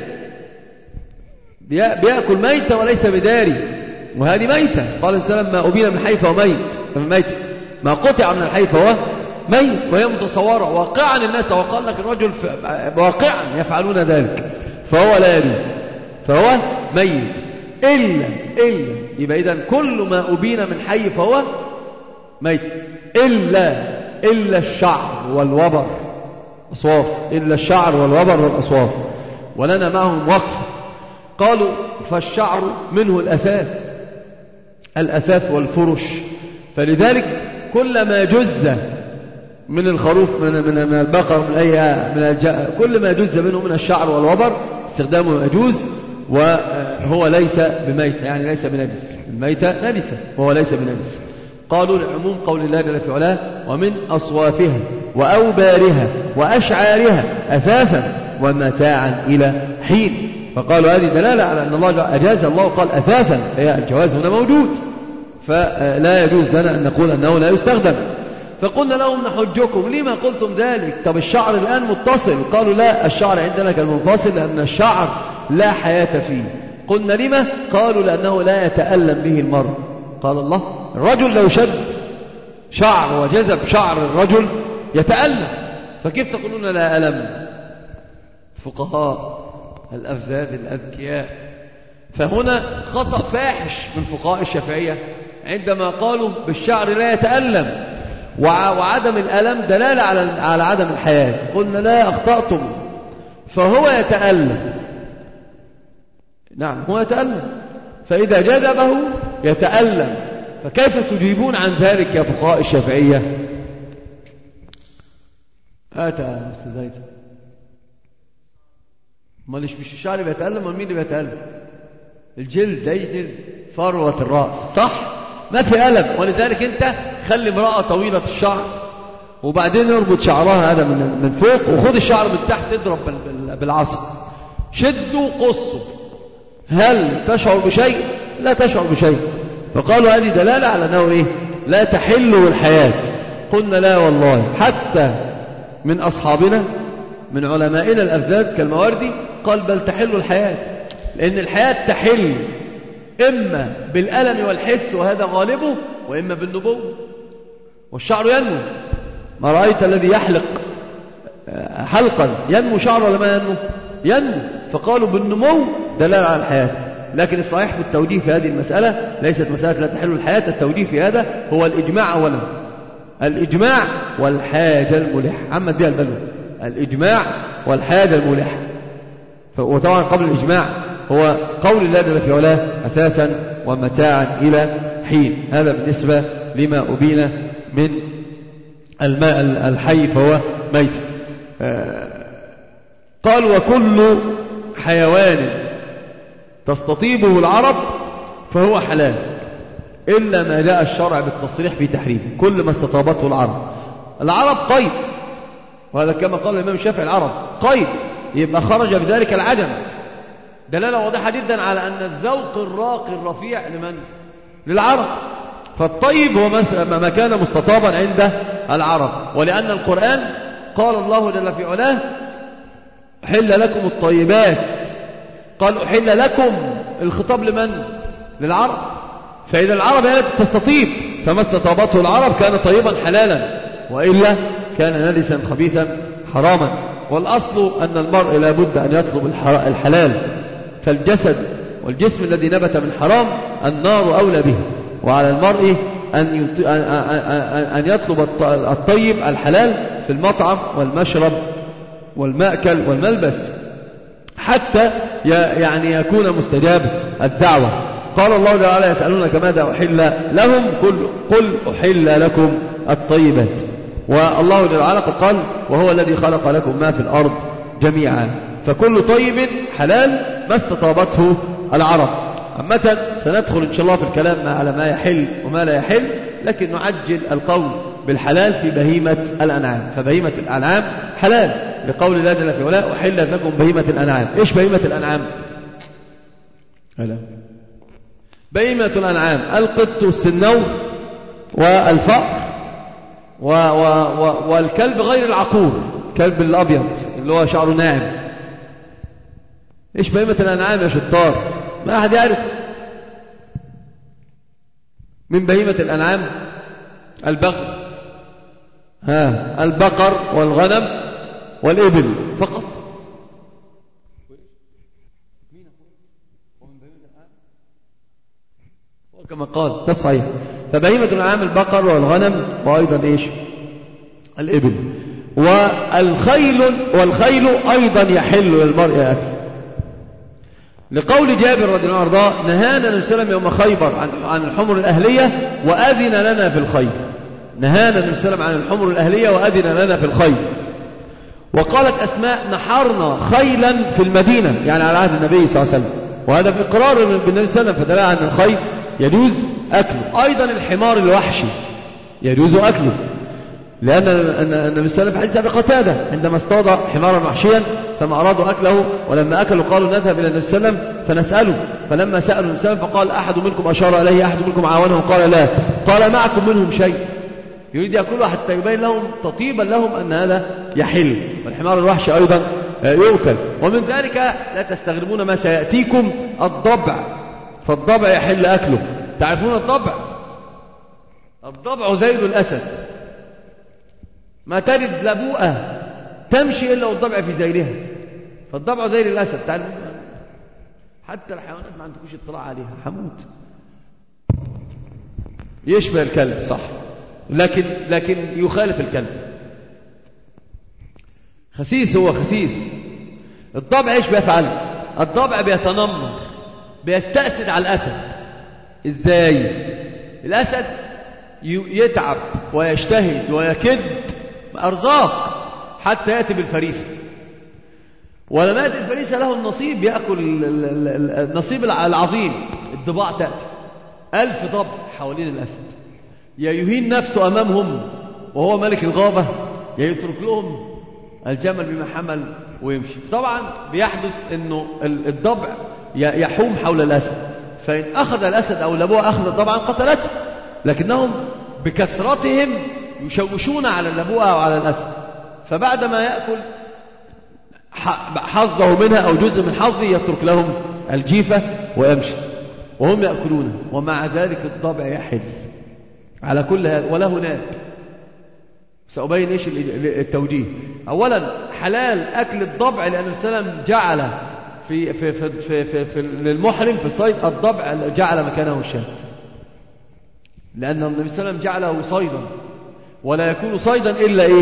بياكل ميته وليس بداري، وهذه ميته. قال السلام: ما أبين من حي فهو ميت، ميت ما قطع من الحي فهو ميت. وهي متصوره واقعا الناس، وقال لك الرجل واقعا يفعلون ذلك، فهو لا يجوز، فهو ميت. إلا إلا يبقى إذن كل ما أبين من حي فهو ميت، إلا إلا الشعر والوبر أصواف، إلا الشعر والوبر والأصواف. ولنا معهم وقف. قالوا فالشعر منه الأساس، الأساس والفرش، فلذلك كل ما جز من الخروف من من من البقر من أي من الج... كل ما جز منه من الشعر والوبر استخدامه يجوز، وهو ليس بميت، يعني ليس بنجس. الميتة نجسة وهو ليس بنجس. قالوا لعموم قول الله جل في علاه: ومن أصوافها وأوبارها وأشعارها أثاثا ومتاعا إلى حين. فقالوا هذه دلالة على أن الله أجاز، الله قال أثاثا، هي الجواز هنا موجود، فلا يجوز لنا أن نقول أنه لا يستخدم. فقلنا لهم: نحجكم لما قلتم ذلك؟ طب الشعر الآن متصل. قالوا: لا، الشعر عندنا كالمنفصل، لأن الشعر لا حياة فيه. قلنا: لما؟ قالوا: لأنه لا يتألم به المرء. قال الله: الرجل لو شد شعر وجذب شعر الرجل يتألم، فكيف تقولون لا ألم؟ فقهاء الأفزاذ الأذكياء فهنا خطأ فاحش من فقهاء الشافعية عندما قالوا بالشعر لا يتألم، وعدم الألم دلالة على على عدم الحياة. قلنا لا، أخطأتم، فهو يتألم. نعم هو يتألم، فإذا جذبه يتألم، فكيف تجيبون عن ذلك يا فقهاء الشافعية؟ هات يا أستاذ زيد. ما ليش مش الشعر بيتألم؟ ومين اللي بيتألم؟ الجلد، ده جلد فروة الرأس، صح؟ ما في ألم. ولذلك أنت خلي امرأة طويلة الشعر وبعدين اربط شعرها هذا من من فوق، وخد الشعر من تحت اضرب بالعصا، شدوا قصوا، هل تشعر بشيء؟ لا تشعر بشيء. فقالوا هذه دلالة على أنه إيه؟ لا تحل الحياة. قلنا لا والله، حتى من أصحابنا من علمائنا الأفذاذ كالمواردي قال بل تحل الحياة، لأن الحياة تحل إما بالألم والحس وهذا غالبه، وإما بالنبوة. والشعر ينمو، ما رأيت الذي يحلق حلقا ينمو شعر ولا ما ينمو؟ ينمو. فقالوا بالنمو دلالة على الحياة. لكن الصحيح في التوجيه في هذه المسألة ليست مسألة لا تحل الحياة، التوجيه في هذا هو الإجماع أولا، الإجماع والحاجة الملحة، عمد بها البلوى، الإجماع والحاجة الملحة. وطبعا قبل الإجماع هو قول الله جل في علاه أساسا ومتاعا إلى حين. هذا بالنسبة لما أبين من الماء الحي فهو ميت. قال وكل حيوان تستطيبه العرب فهو حلال إلا ما جاء الشرع بالتصريح في تحريمه. كل ما استطابته العرب، العرب قيد، وهذا كما قال الإمام الشافعي العرب قيد، يبقى خرج بذلك العجم. دلالة واضحة جدا على أن الذوق الراقي الرفيع لمن؟ للعرب. فالطيب هو ما كان مستطابا عند العرب. ولأن القرآن قال الله جل في علاه أحل لكم الطيبات، قال أحل لكم، الخطاب لمن؟ للعرب. فإذا العرب هي تستطيب، فما استطابته العرب كان طيبا حلالا، وإلا كان نجسا خبيثا حراما. والأصل أن المرء لا بد أن يطلب الحلال، فالجسد والجسم الذي نبت من حرام النار أولى به، وعلى المرء أن يطلب الطيب الحلال في المطعم والمشرب والمأكل والملبس حتى يعني يكون مستجاب الدعوة. قال الله تعالى يسألونك ماذا أحل لهم قل أحل لكم الطيبات. والله جل وعلا قال وهو الذي خلق لكم ما في الأرض جميعا، فكل طيب حلال ما استطابته العرب. عامة سندخل إن شاء الله في الكلام على ما يحل وما لا يحل، لكن نعجل القول بالحلال في بهيمة الأنعام. فبهيمة الأنعام حلال لقول الله جل في علاه أحلت لكم بهيمة الأنعام. إيش بهيمة الأنعام؟ هلا. بهيمة الأنعام القط والسنور والفأر و و و والكلب غير العقور، كلب الأبيض اللي هو شعره ناعم. إيش بهيمة الأنعام يا شطار؟ ما أحد يعرف. من بهيمة الأنعام البغل، ها البقر والغنم والإبل فقط. كما قال تصحيح. فبهيمة الأنعام البقر والغنم وأيضا إيش؟ الإبل. والخيل والخيل أيضا يحل للمرء أكل، لقول جابر رضي الله عنه نهانا النبي صلى الله عليه وسلم يوم خيبر عن عن الحمر الأهلية وأذن لنا في الخيل. نهانا النبي صلى الله عليه وسلم عن الحمر الأهلية وأذن لنا في الخيل. وقالت أسماء نحرنا خيلا في المدينة، يعني على عهد النبي صلى الله عليه وسلم، وهذا في إقرار بالنبي صلى الله عليه وسلم، فدل على أن الخيل يجوز أكله. أيضا الحمار الوحشي يجوز أكله، لأن النبي صلى الله عليه وسلم في حديث أبي قتادة عندما اصطاد حمارا وحشيا فما أرادوا أكله، ولما أكلوا قالوا نذهب إلى النبي صلى الله عليه وسلم فنسأله، فلما سألوا النبي صلى الله عليه وسلم فقال أحد منكم أشار إليه أحد منكم عاونه؟ قال لا. قال معكم منهم شيء؟ يريد يأكلوا حتى يبين لهم تطيبا لهم أن هذا يحل. والحمار الوحشي أيضا يؤكل. ومن ذلك لا تستغربون ما سيأتيكم الضبع، فالضبع يحل أكله. تعرفون الضبع؟ الضبع ذيل الأسد، ما تجد لبوءة تمشي إلا والضبع في ذيلها، فالضبع ذيل الأسد. تعرفون حتى الحيوانات ما عندكوش اطلاع عليها، حموت. يشبه الكلب صح، لكن لكن يخالف الكلب. خسيس، هو خسيس. الضبع ايش بيفعل؟ الضبع بيتنمر، بيستأسد على الأسد. ازاي؟ الأسد يتعب ويجتهد ويكد أرزاق حتى يأتي بالفريسة، ولما يأتي الفريسة له النصيب، يأكل النصيب العظيم. الضباع تأتي ألف ضبع حوالين الأسد، يا يهين نفسه أمامهم وهو ملك الغابة، يا يترك لهم الجمل بما حمل ويمشي. طبعا بيحدث أنه الضبع يحوم حول الأسد، فإن أخذ الأسد أو اللبوة أخذ طبعا قتلته، لكنهم بكثرتهم يشوشون على اللبوة أو على الأسد، فبعدما يأكل حظه منها أو جزء من حظه يترك لهم الجيفة ويمشي وهم يأكلونه، ومع ذلك الضبع يحل على كل هذا وله ناب. سأبين إيش التوجيه. أولا حلال أكل الضبع لأن السلام جعل في في في في, في, في للمحرم في الصيد الضبع، جعل مكانه الشاة، لأن النبي صلى الله عليه وسلم جعله صيدا، ولا يكون صيدا إلا إيه؟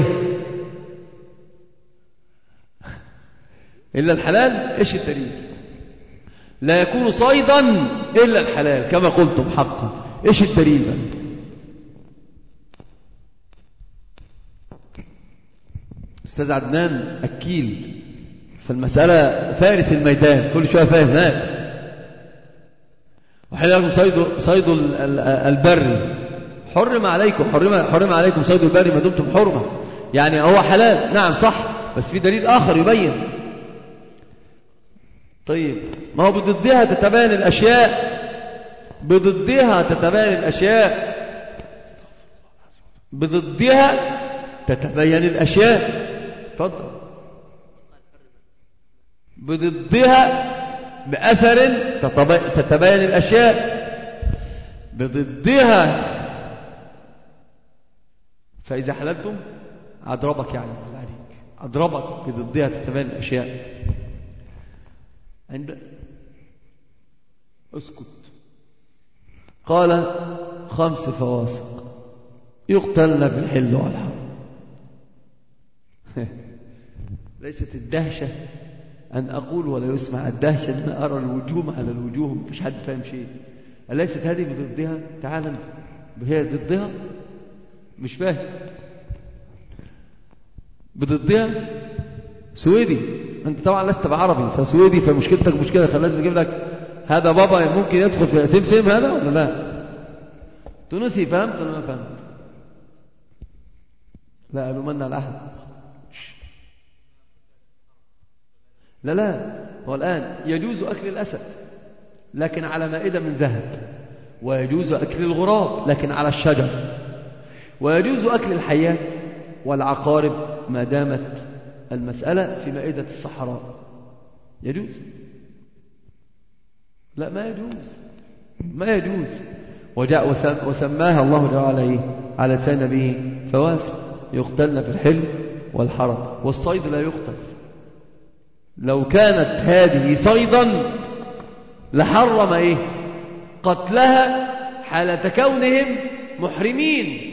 إلا الحلال. إيش الدليل؟ لا يكون صيدا إلا الحلال كما قلتم حقا. إيش الدليل بقى؟ أستاذ عدنان أكيل في المسألة، فارس الميدان، كل شوية فاهم هات. وحل لكم صيد صيد البر، حرم عليكم حرم حرم عليكم صيد البر ما دمتم حرمة، يعني هو حلال نعم صح، بس في دليل آخر يبين. طيب ما هو بضدها تتبين الأشياء، بضدها تتبين الأشياء، بضدها تتبين الأشياء. تفضل. بضدها بأثر تتبين الأشياء، بضدها. فإذا حللتم أضربك، يعني عليك أضربك بضدها تتبين الأشياء. عند اسكت. قال خمس فواسق يقتلن في الحل والحرم. ليست الدهشة أن أقول ولا يسمع، الدهشة أن أرى الوجوه على الوجوه مفيش حد فاهم شيء. أليست هذه بضدها؟ تعالى هي ضدها، مش فاهم. بضدها سويدي، أنت طبعا لست بعربي فسويدي، فمشكلتك مشكلة، فلازم أجيب لك هذا بابا ممكن يدخل في سمسم هذا ولا لا؟ تونسي فهمت ولا ما فهمت؟ لا ألومن على أحد. لا لا، هو الآن يجوز أكل الأسد لكن على مائدة من ذهب، ويجوز أكل الغراب لكن على الشجر، ويجوز أكل الحيات والعقارب ما دامت المسألة في مائدة الصحراء. يجوز؟ لا ما يجوز، ما يجوز. وجاء وسماها الله تعالى على لسان نبيه فواسق يقتلن في الحل والحرم. والصيد لا يقتل. لو كانت هذه صيدا لحرم ايه قتلها حالة كونهم محرمين.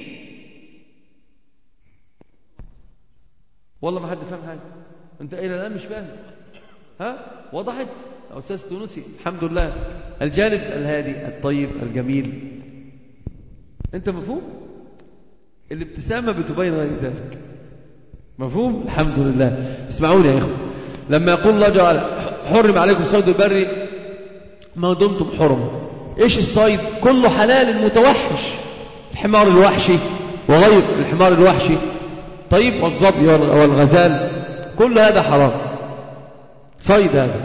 والله ما حد فاهم حاجة، انت الى الان مش فاهم. ها وضحت استاذ تونسي؟ الحمد لله. الجانب الهادي الطيب الجميل، انت مفهوم؟ الابتسامة بتبين غير ذلك. مفهوم؟ الحمد لله. اسمعوني يا اخوة، لما يقول الله جل حرم عليكم صيد البر ما دمتم حرما، ايش الصيد؟ كله حلال متوحش، الحمار الوحشي وغير الحمار الوحشي، طيب، والظبي والغزال، كل هذا حرام. صيد هذا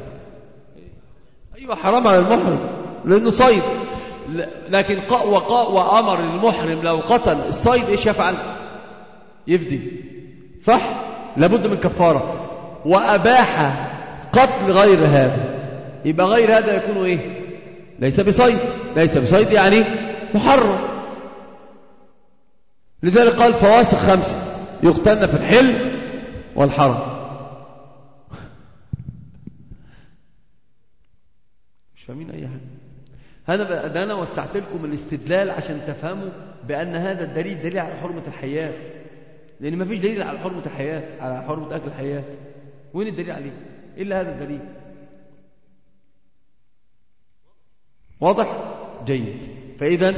ايوه حرام على المحرم لانه صيد، لكن وقاء وامر المحرم لو قتل الصيد ايش يفعل؟ يفدي، صح؟ لابد من كفاره. وأباح قتل غير هذا، يبقى غير هذا يكون إيه؟ ليس بصيد، ليس بصيد يعني محرم. لذلك قال فواسق خمسة يقتلن في الحل والحرم. مش فاهمين أي حاجة. أنا ده أنا وسعت لكم الاستدلال عشان تفهموا بأن هذا الدليل دليل على حرمة الحيات، لأن ما فيش دليل على حرمة الحيات، على حرمة أكل الحيات. وين الدليل عليه إلا هذا الدليل؟ واضح؟ جيد. فإذا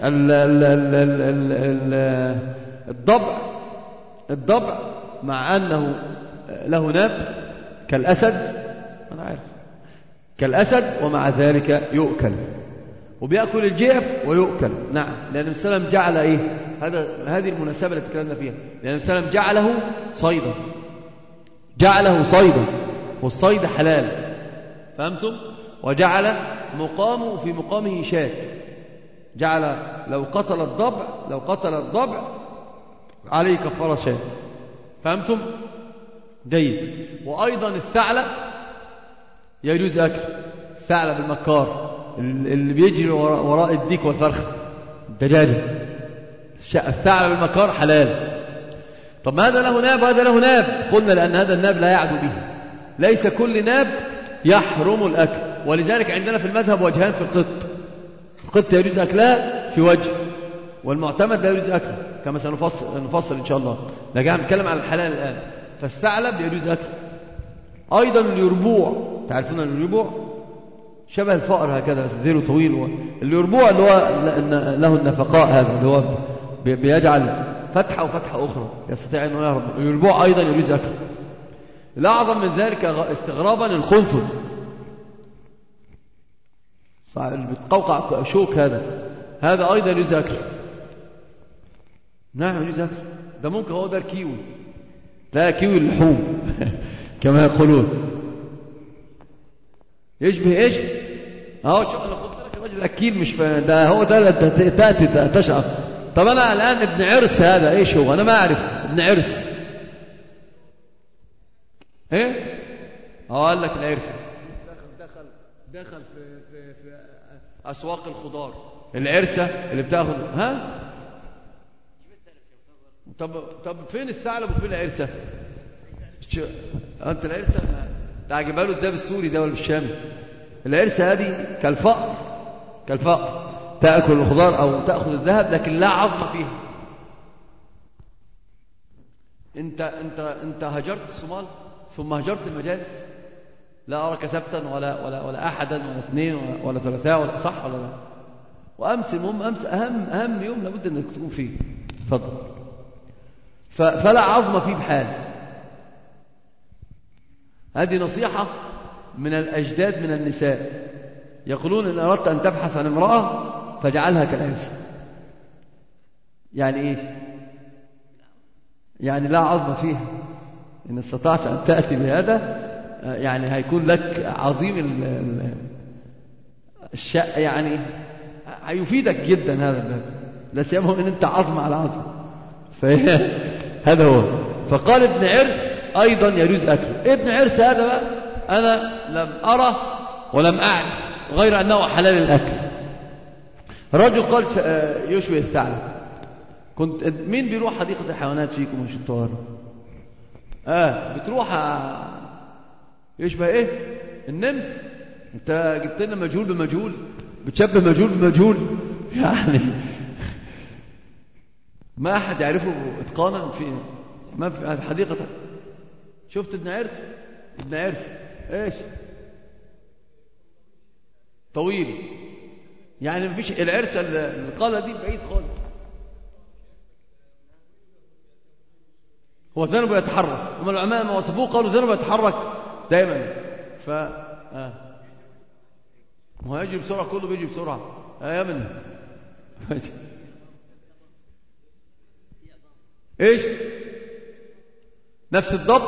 الضبع الضبع مع أنه له ناب كالأسد، أنا عارف كالأسد، ومع ذلك يؤكل وبيأكل الجعف ويؤكل. نعم، لأن النبي صلى الله عليه وسلم جعل إيه؟ هذا هذه المناسبة اللي تكلمنا فيها، لأن النبي صلى الله عليه وسلم جعله صيدا، جعله صيدا، والصيد حلال، فهمتم؟ وجعل مقامه في مقامه شاة، جعل لو قتل الضبع لو قتل الضبع عليه كفارة شاة، فهمتم؟ جيد. وأيضا الثعلب يجوز أكل، الثعلب المكار اللي بيجري وراء الديك والفرخ الدجاجة، الثعلب المكار حلال. طب ما هذا له ناب وهذا له ناب؟ قلنا لأن هذا الناب لا يعدو به، ليس كل ناب يحرم الأكل، ولذلك عندنا في المذهب وجهان في القط. القط يجوز أكلها في وجه، والمعتمد لا يجوز أكله، كما سنفصل نفصل إن شاء الله، لكن هنتكلم عن الحلال الآن. فالثعلب يجوز أكله. أيضا اليربوع، تعرفون اليربوع شبه الفأر هكذا، بس ذيله طويل. اليربوع اللي هو له النفقاء، هذا اللي هو بيجعل فتحة وفتحة أخرى يستطيع أنه يهرب. اليربوع أيضا يجوز أكله. الأعظم من ذلك استغرابا الخنفذ، اللي بتقوقع شوك، هذا هذا أيضا يجوز أكله. نعم يجوز أكله، ده ممكن هو ده الكيوي، لا كيوي اللحوم كما يقولون، يشبه ايش؟ اهو شوف انا قلت لك الراجل الاكيل مش ف... ده هو ده اللي تاتي تشعر. طب انا الان ابن عرس هذا ايش هو؟ انا ما اعرف ابن عرس ايه؟ اه قال لك العرس دخل دخل دخل في في في اسواق الخضار، العرسه اللي بتاخد ها. طب طب فين الثعلب وفين العرسه؟ انت العرسه تعجبها له ازاي بالسوري ده ولا بالشامي؟ العرسه هذه كالفأر، كالفأر تاكل الخضار او تاخذ الذهب، لكن لا عظم فيها. انت انت انت هجرت الصومال ثم هجرت المجالس، لا اراك سبتا ولا ولا ولا احدا ولا اثنين ولا, ولا ثلاثه ولا صح ولا لا. وامس المهم امس اهم اهم يوم لابد انك تكون فيه. اتفضل. فلا عظم فيه بحال. هذه نصيحة من الأجداد من النساء، يقولون إن أردت أن تبحث عن امرأة فاجعلها كالعرس. يعني إيه؟ يعني لا عظم فيها. إن استطعت أن تأتي بهذا يعني هيكون لك عظيم الشأ، يعني هيفيدك جدا هذا الباب، لا سيما إن أنت عظم على عظم. هذا هو. فقال ابن عرس أيضا يجوز أكله. ابن عرس هذا بقى أنا لم أرى ولم أعرف غير أنه حلال الأكل. رجل قال يشوي الثعلب. كنت مين بيروح حديقة الحيوانات فيكم مش الطوارئ؟ آه بتروح يشبه إيه؟ النمس. أنت جبت لنا مجهول بمجهول، بتشبه مجهول بمجهول، يعني ما أحد يعرفه إتقانا في ما في حديقة. شفت ابن عرس؟ ابن عرس ايش؟ طويل، يعني مفيش العرسه القاله دي بعيد خالص، هو ذنبه يتحرك. هم العلماء ما وصفوه قالوا ذنبه يتحرك دائما. ف اه ما هو يجي بسرعه، كله بيجي بسرعه. اه يا ابني ايش؟ نفس الضب،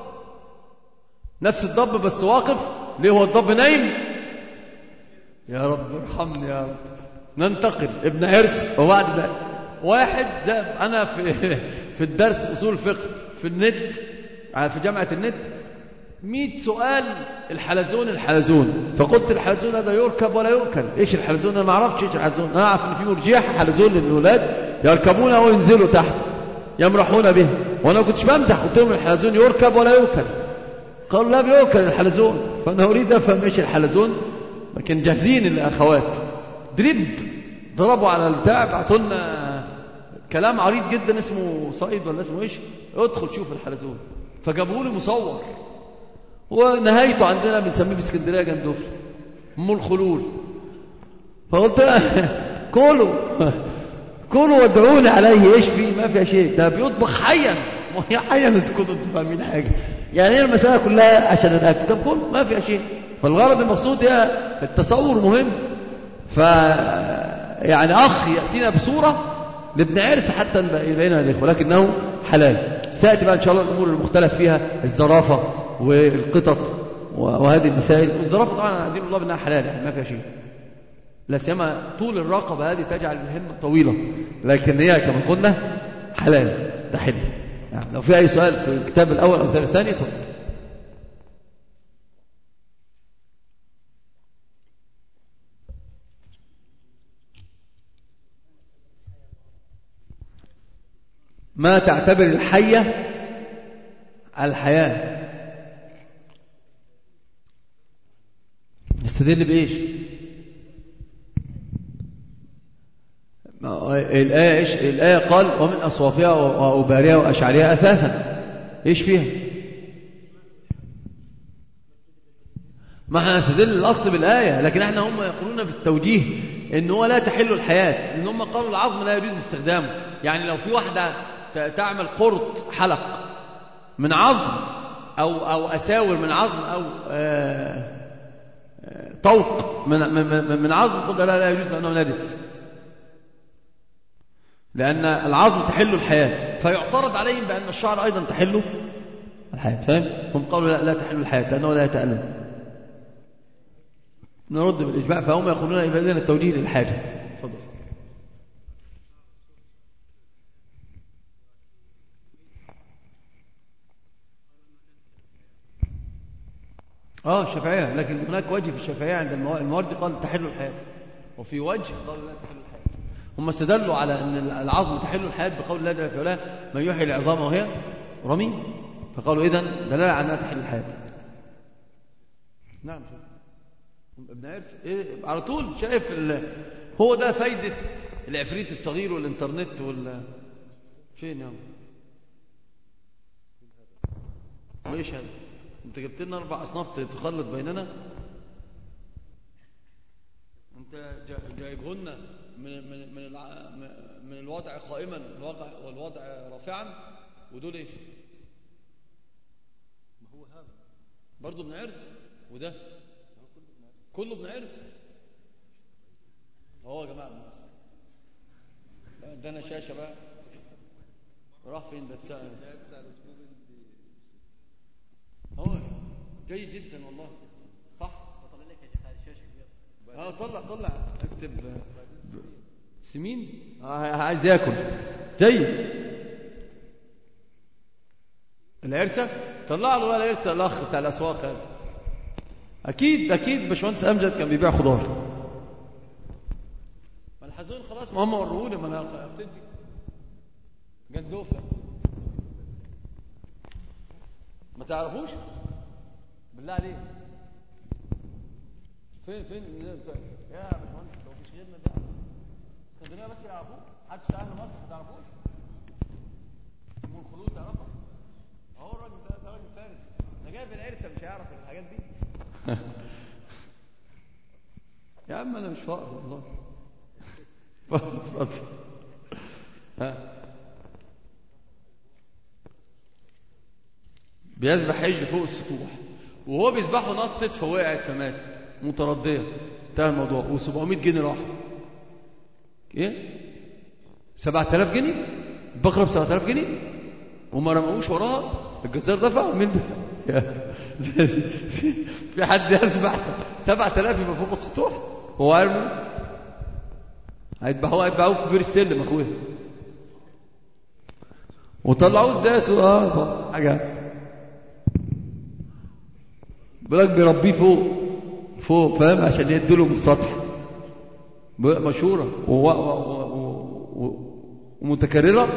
نفس الضب بس واقف. ليه هو الضب نايم؟ يا رب ارحمني يا رب. ننتقل ابن عرس. وبعد ده واحد زي انا في في الدرس اصول الفقه في النت، في جامعه النت، مئة سؤال الحلزون الحلزون. فقلت الحلزون هذا يركب ولا يؤكل؟ ايش الحلزون؟ انا ما اعرفش ايش الحلزون. انا اعرف ان في مرجيح حلزون للاولاد يركبونه وينزلوا تحت يمرحون به، وانا ما كنتش بمزح. قلت لهم الحلزون يركب ولا يؤكل؟ قالوا لا بيؤكل الحلزون. فانا اريد افهم ايش الحلزون لكن جاهزين الأخوات دريب ضربوا على البتاع بعتوا لنا كلام عريض جدا اسمه صيد ولا اسمه ايش، ادخل شوف الحلزون. فجابوا لي مصور ونهايته عندنا بنسميه في اسكندريه جندوفلي ام الخلول. فقلت كلوا كلوا وادعوني عليه، ايش فيه؟ ما فيها شيء، ده بيطبخ حيا وهي حيا. اسكتوا انتوا فاهمين حاجه يعني هي المساله كلها عشان الاكل. طب كل ما فيها شيء. فالغرض المقصود هي التصور مهم. ف يعني اخ ياتينا بصوره لابن عرس حتى يبينها للاخوه لكنه حلال. سياتي بقى ان شاء الله الامور المختلف فيها الزرافه والقطط وهذه المسائل. والزرافه طبعا دين الله بانها حلال يعني ما فيها شيء، لا سيما طول الرقبه هذه تجعل الهمه طويله، لكن هي كما قلنا حلال ده حلو. يعني لو في اي سؤال في الكتاب الاول او الثاني اتفضل. ما تعتبر الحية الحياة؟ نستدل بإيش؟ الآية إيش؟ الآية قال ومن أصوافها وأوبارها وأشعارها أثاثا. إيش فيها؟ ما احنا نستدل الأصل بالآية، لكن احنا هم يقولون بالتوجيه إن هو لا تحل الحياة، إن هم قالوا العظم لا يجوز استخدامه. يعني لو في واحدة تعمل قرط حلق من عظم أو أو أساور من عظم أو آآ آآ طوق من من من عظم، قلنا لا لا يجوز لأنه نجس، لأن العظم تحل الحياة. فيعترض عليهم بأن الشعر أيضا تحل الحياة. فاهم؟ هم قالوا لا لا تحل الحياة لأنه لا يتألم. نرد بالإجماع. فهم يقولون إذن التوجيه للحاجة. تفضل. اه الشافعية، لكن هناك وجه في الشافعية عند الموارد قال تحل الحياة، وفي وجه قالوا لا تحل الحياة. هم استدلوا على أن العظم تحل الحياة بقول الله جل وعلا من يحيي العظام وهي رميم، فقالوا إذن دلالة على أنها تحل الحياة. نعم. ابن عرس إيه على طول شايف هو ده فايدة العفريت الصغير والإنترنت وال فين يا عم؟ وإيش هذا؟ أنت جبت لنا أربع أصناف تخلط بيننا. أنت جايبهن من من من من الوضع قائما الوضع والوضع رافعا، ودول إيش؟ ما هو هذا برضه ابن عرس، وده كله ابن عرس. هو يا جماعه ابن عرس. ده انا شاشه بقى راح فين ده اتسال. هو جيد جدا والله صح. طلع لك يا شيخ الشاشه كبيره. اه طلع طلع اكتب سمين اه عايز ياكل. جيد. العرسه طلع له بقى العرسه الاخ بتاع الاسواق هذا. اكيد اكيد باشمهندس امجد كان بيبيع خضار. ما الحزون خلاص ما هم وروني ما انا افتدي جندوفه ما تعرفوش بالله عليك. فين فين يا باشمهندس لو مفيش غيرنا ده اسكندريه بس يعرفوه. محدش في اهل مصر ما تعرفوش. ام الخلود تعرفها اهو. الراجل ده ده راجل فارس ده جايب العرسه مش هيعرف الحاجات دي. يا عم انا مش فاقر والله. اتفضل. ها بيذبح عجل فوق السطوح وهو بيذبحه نطت فوقعت فماتت مترديه. انتهى الموضوع. وسبعمائة جنيه راح. ايه سبعة آلاف جنيه البقره ب سبعة آلاف جنيه وما رموش وراها. الجزار دفع من في حد يذبح سبعة آلاف يبقى فوق السطوح؟ هو عارف هيذبحوه هيذبحوه في بير السلم اخويا وطلعوه ازاي سؤال حاجه بيقول لك بيربيه فوق فوق فاهم عشان يديله من السطح. مشهوره ومتكرره.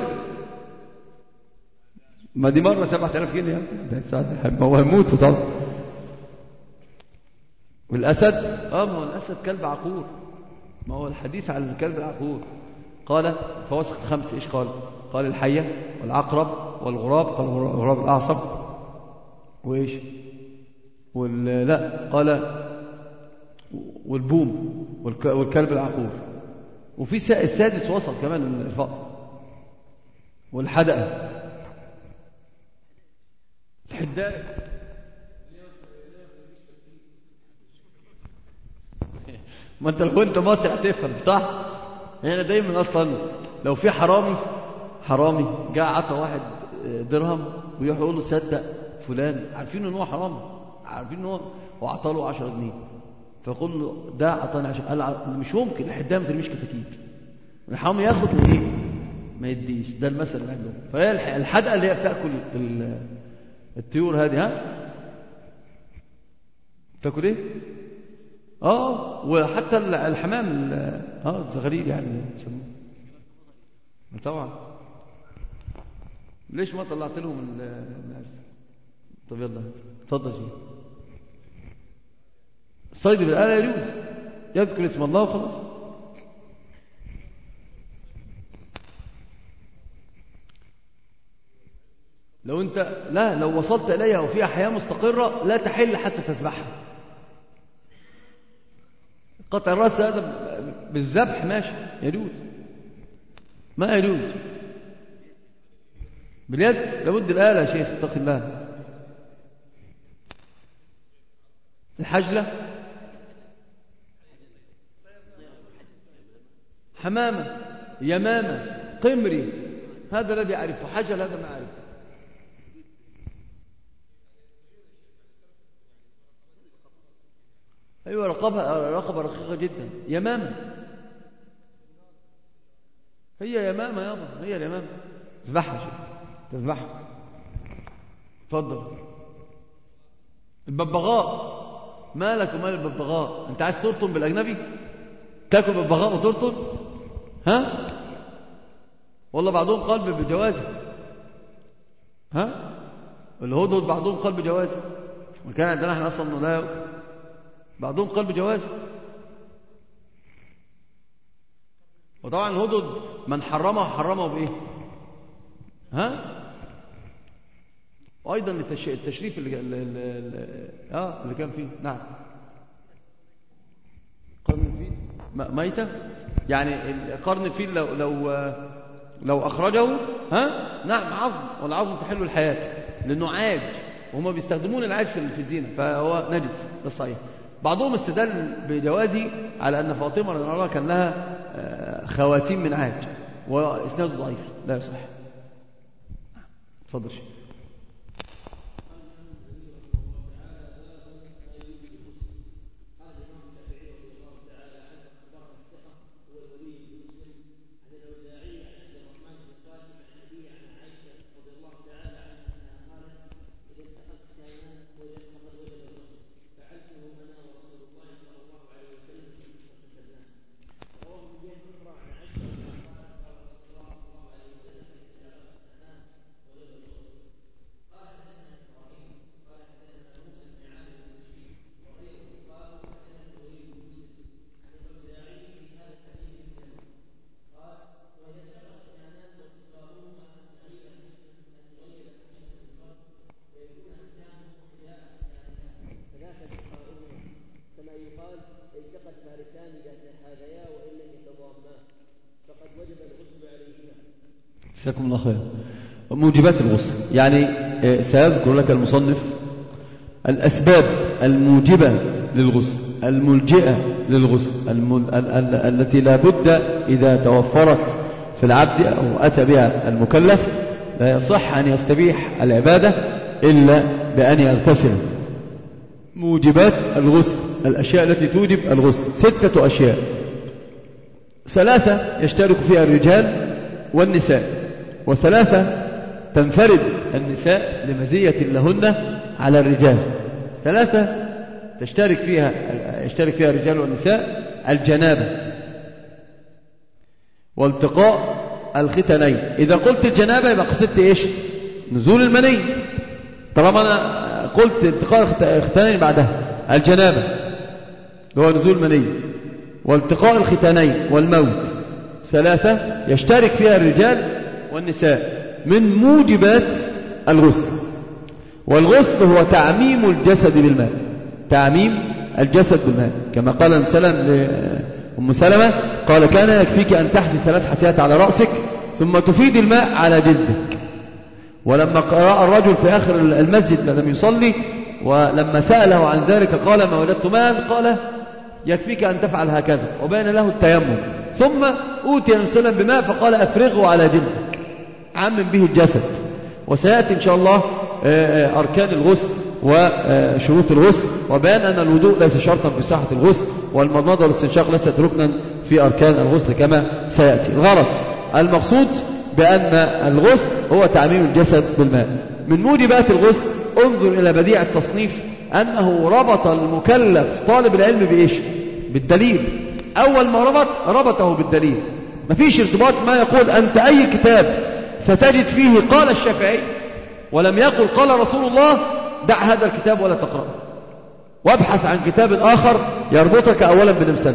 ما دي مره سبعة آلاف جنيه ده هو هيموت طبعا. والأسد اه ما هو الأسد كلب عقور، ما هو الحديث عن الكلب العقور. قال فوسق الخمس إيش قال؟ قال الحية والعقرب والغراب، قال الغراب الأعصب وإيش وال... لا قال والبوم والك... والكلب العقور. وفي السادس وصل كمان الفأر والحدقة الحداية. ما انت لو انت مصري هتفهم صح؟ يعني دايما اصلا لو في حرامي حرامي جاء عطى واحد درهم ويروح يقول له صدق فلان، عارفين ان هو حرامي، عارفين ان هو وعطى له عشرة جنيه، فيقول له ده عطاني عشرة، قال مش ممكن الحدايه ما ترميش كتاكيت، الحرامي ياخد من ايه ما يديش، ده المثل اللي عندهم. فهي الحدقه اللي هي بتاكل الطيور هذه، ها تاكل ايه اه وحتى الحمام اه الزغاريد يعني يسموه طبعا. ليش ما طلعت لهم الناس؟ طب يلا اتفضل شيء. الصيد بالآلة يجوز، يذكر اسم الله وخلاص. لو انت لا لو وصلت اليها وفيها حياة مستقرة لا تحل حتى تذبحها. قطع الراس هذا بالذبح ماشي يجوز، ما يجوز باليد لابد الآلة يا شيخ اتق الله. الحجلة حمامة يمامة قمري هذا الذي أعرفه، حجل هذا ما أعرفه. أيوة رقبها رقبة رقيقة جدا يمامة، هي يمامة يابا هي اليمامة. تذبحها شيء تذبحها. تفضل. الببغاء مالك ومال الببغاء؟ انت عايز ترطم بالاجنبي تاكل ببغاء وترطم؟ ها والله بعضهم قال بجوازه، ها الهدهد بعضهم قال بجوازه، وكان عندنا احنا اصلا لا يأكل. بعضهم قال بجوازه. وطبعا الهدهد من حرمه حرمه بايه؟ ها وايضا التشريف اللي, اللي, اه اللي كان فيه. نعم قرن الفيل ميتة، يعني قرن الفيل لو لو لو اخرجه ها نعم عظم، والعظم تحل الحياة لانه عاج، وهم بيستخدمون العاج في الزينة فهو نجس. ده صحيح. بعضهم استدل بجوازه على ان فاطمة رضي الله عنها كان لها خواتيم من عاج، واسناده ضعيف لا يصح. تفضل شيء. جزاكم الله خير. موجبات الغسل، يعني سيذكر لك المصنف الأسباب الموجبة للغسل الملجئة للغسل المل... ال... ال... التي لا بد إذا توفرت في العبد أو أتى بها المكلف لا يصح أن يستبيح العبادة إلا بأن يغتسل. موجبات الغسل، الأشياء التي توجب الغسل ستة أشياء، ثلاثة يشترك فيها الرجال والنساء، وثلاثة تنفرد النساء لمزية لهن على الرجال، ثلاثة تشترك فيها يشترك فيها الرجال والنساء: الجنابة والتقاء الختانين. إذا قلت الجنابة يبقى قصدت إيش؟ نزول المني. طالما أنا قلت التقاء الختانين بعدها الجنابة، هو نزول مني، والتقاء الختانين، والموت. ثلاثة يشترك فيها الرجال والنساء من موجبات الغسل. والغسل هو تعميم الجسد بالماء، تعميم الجسد بالماء، كما قال النبي صلى الله عليه وسلم لأم سلمة قال كان يكفيك أن تحسي ثلاث حسيات على رأسك ثم تفيد الماء على جلدك. ولما قرأ الرجل في آخر المسجد لم يصلي ولما سأله عن ذلك قال ما وجدت ماء، قال يكفيك أن تفعل هكذا، وبين له التيمم. ثم أوتي النبي صلى الله عليه وسلم بماء فقال أفرغه على جلدك، عمم به الجسد. وسيأتي إن شاء الله أركان الغسل وشروط الغسل، وبيان أن الوضوء ليس شرطا في صحة الغسل، والمضمضة والاستنشاق ليست ركنا في أركان الغسل كما سيأتي. الغرض المقصود بأن الغسل هو تعميم الجسد بالماء. من موجبات الغسل انظر إلى بديع التصنيف أنه ربط المكلف طالب العلم بإيش؟ بالدليل. أول ما ربط ربطه بالدليل، مفيش ارتباط ما يقول أنت أي كتاب ستجد فيه قال الشافعي ولم يقل قال رسول الله دع هذا الكتاب ولا تقرأه، وابحث عن كتاب آخر يربطك أولا بنفسه.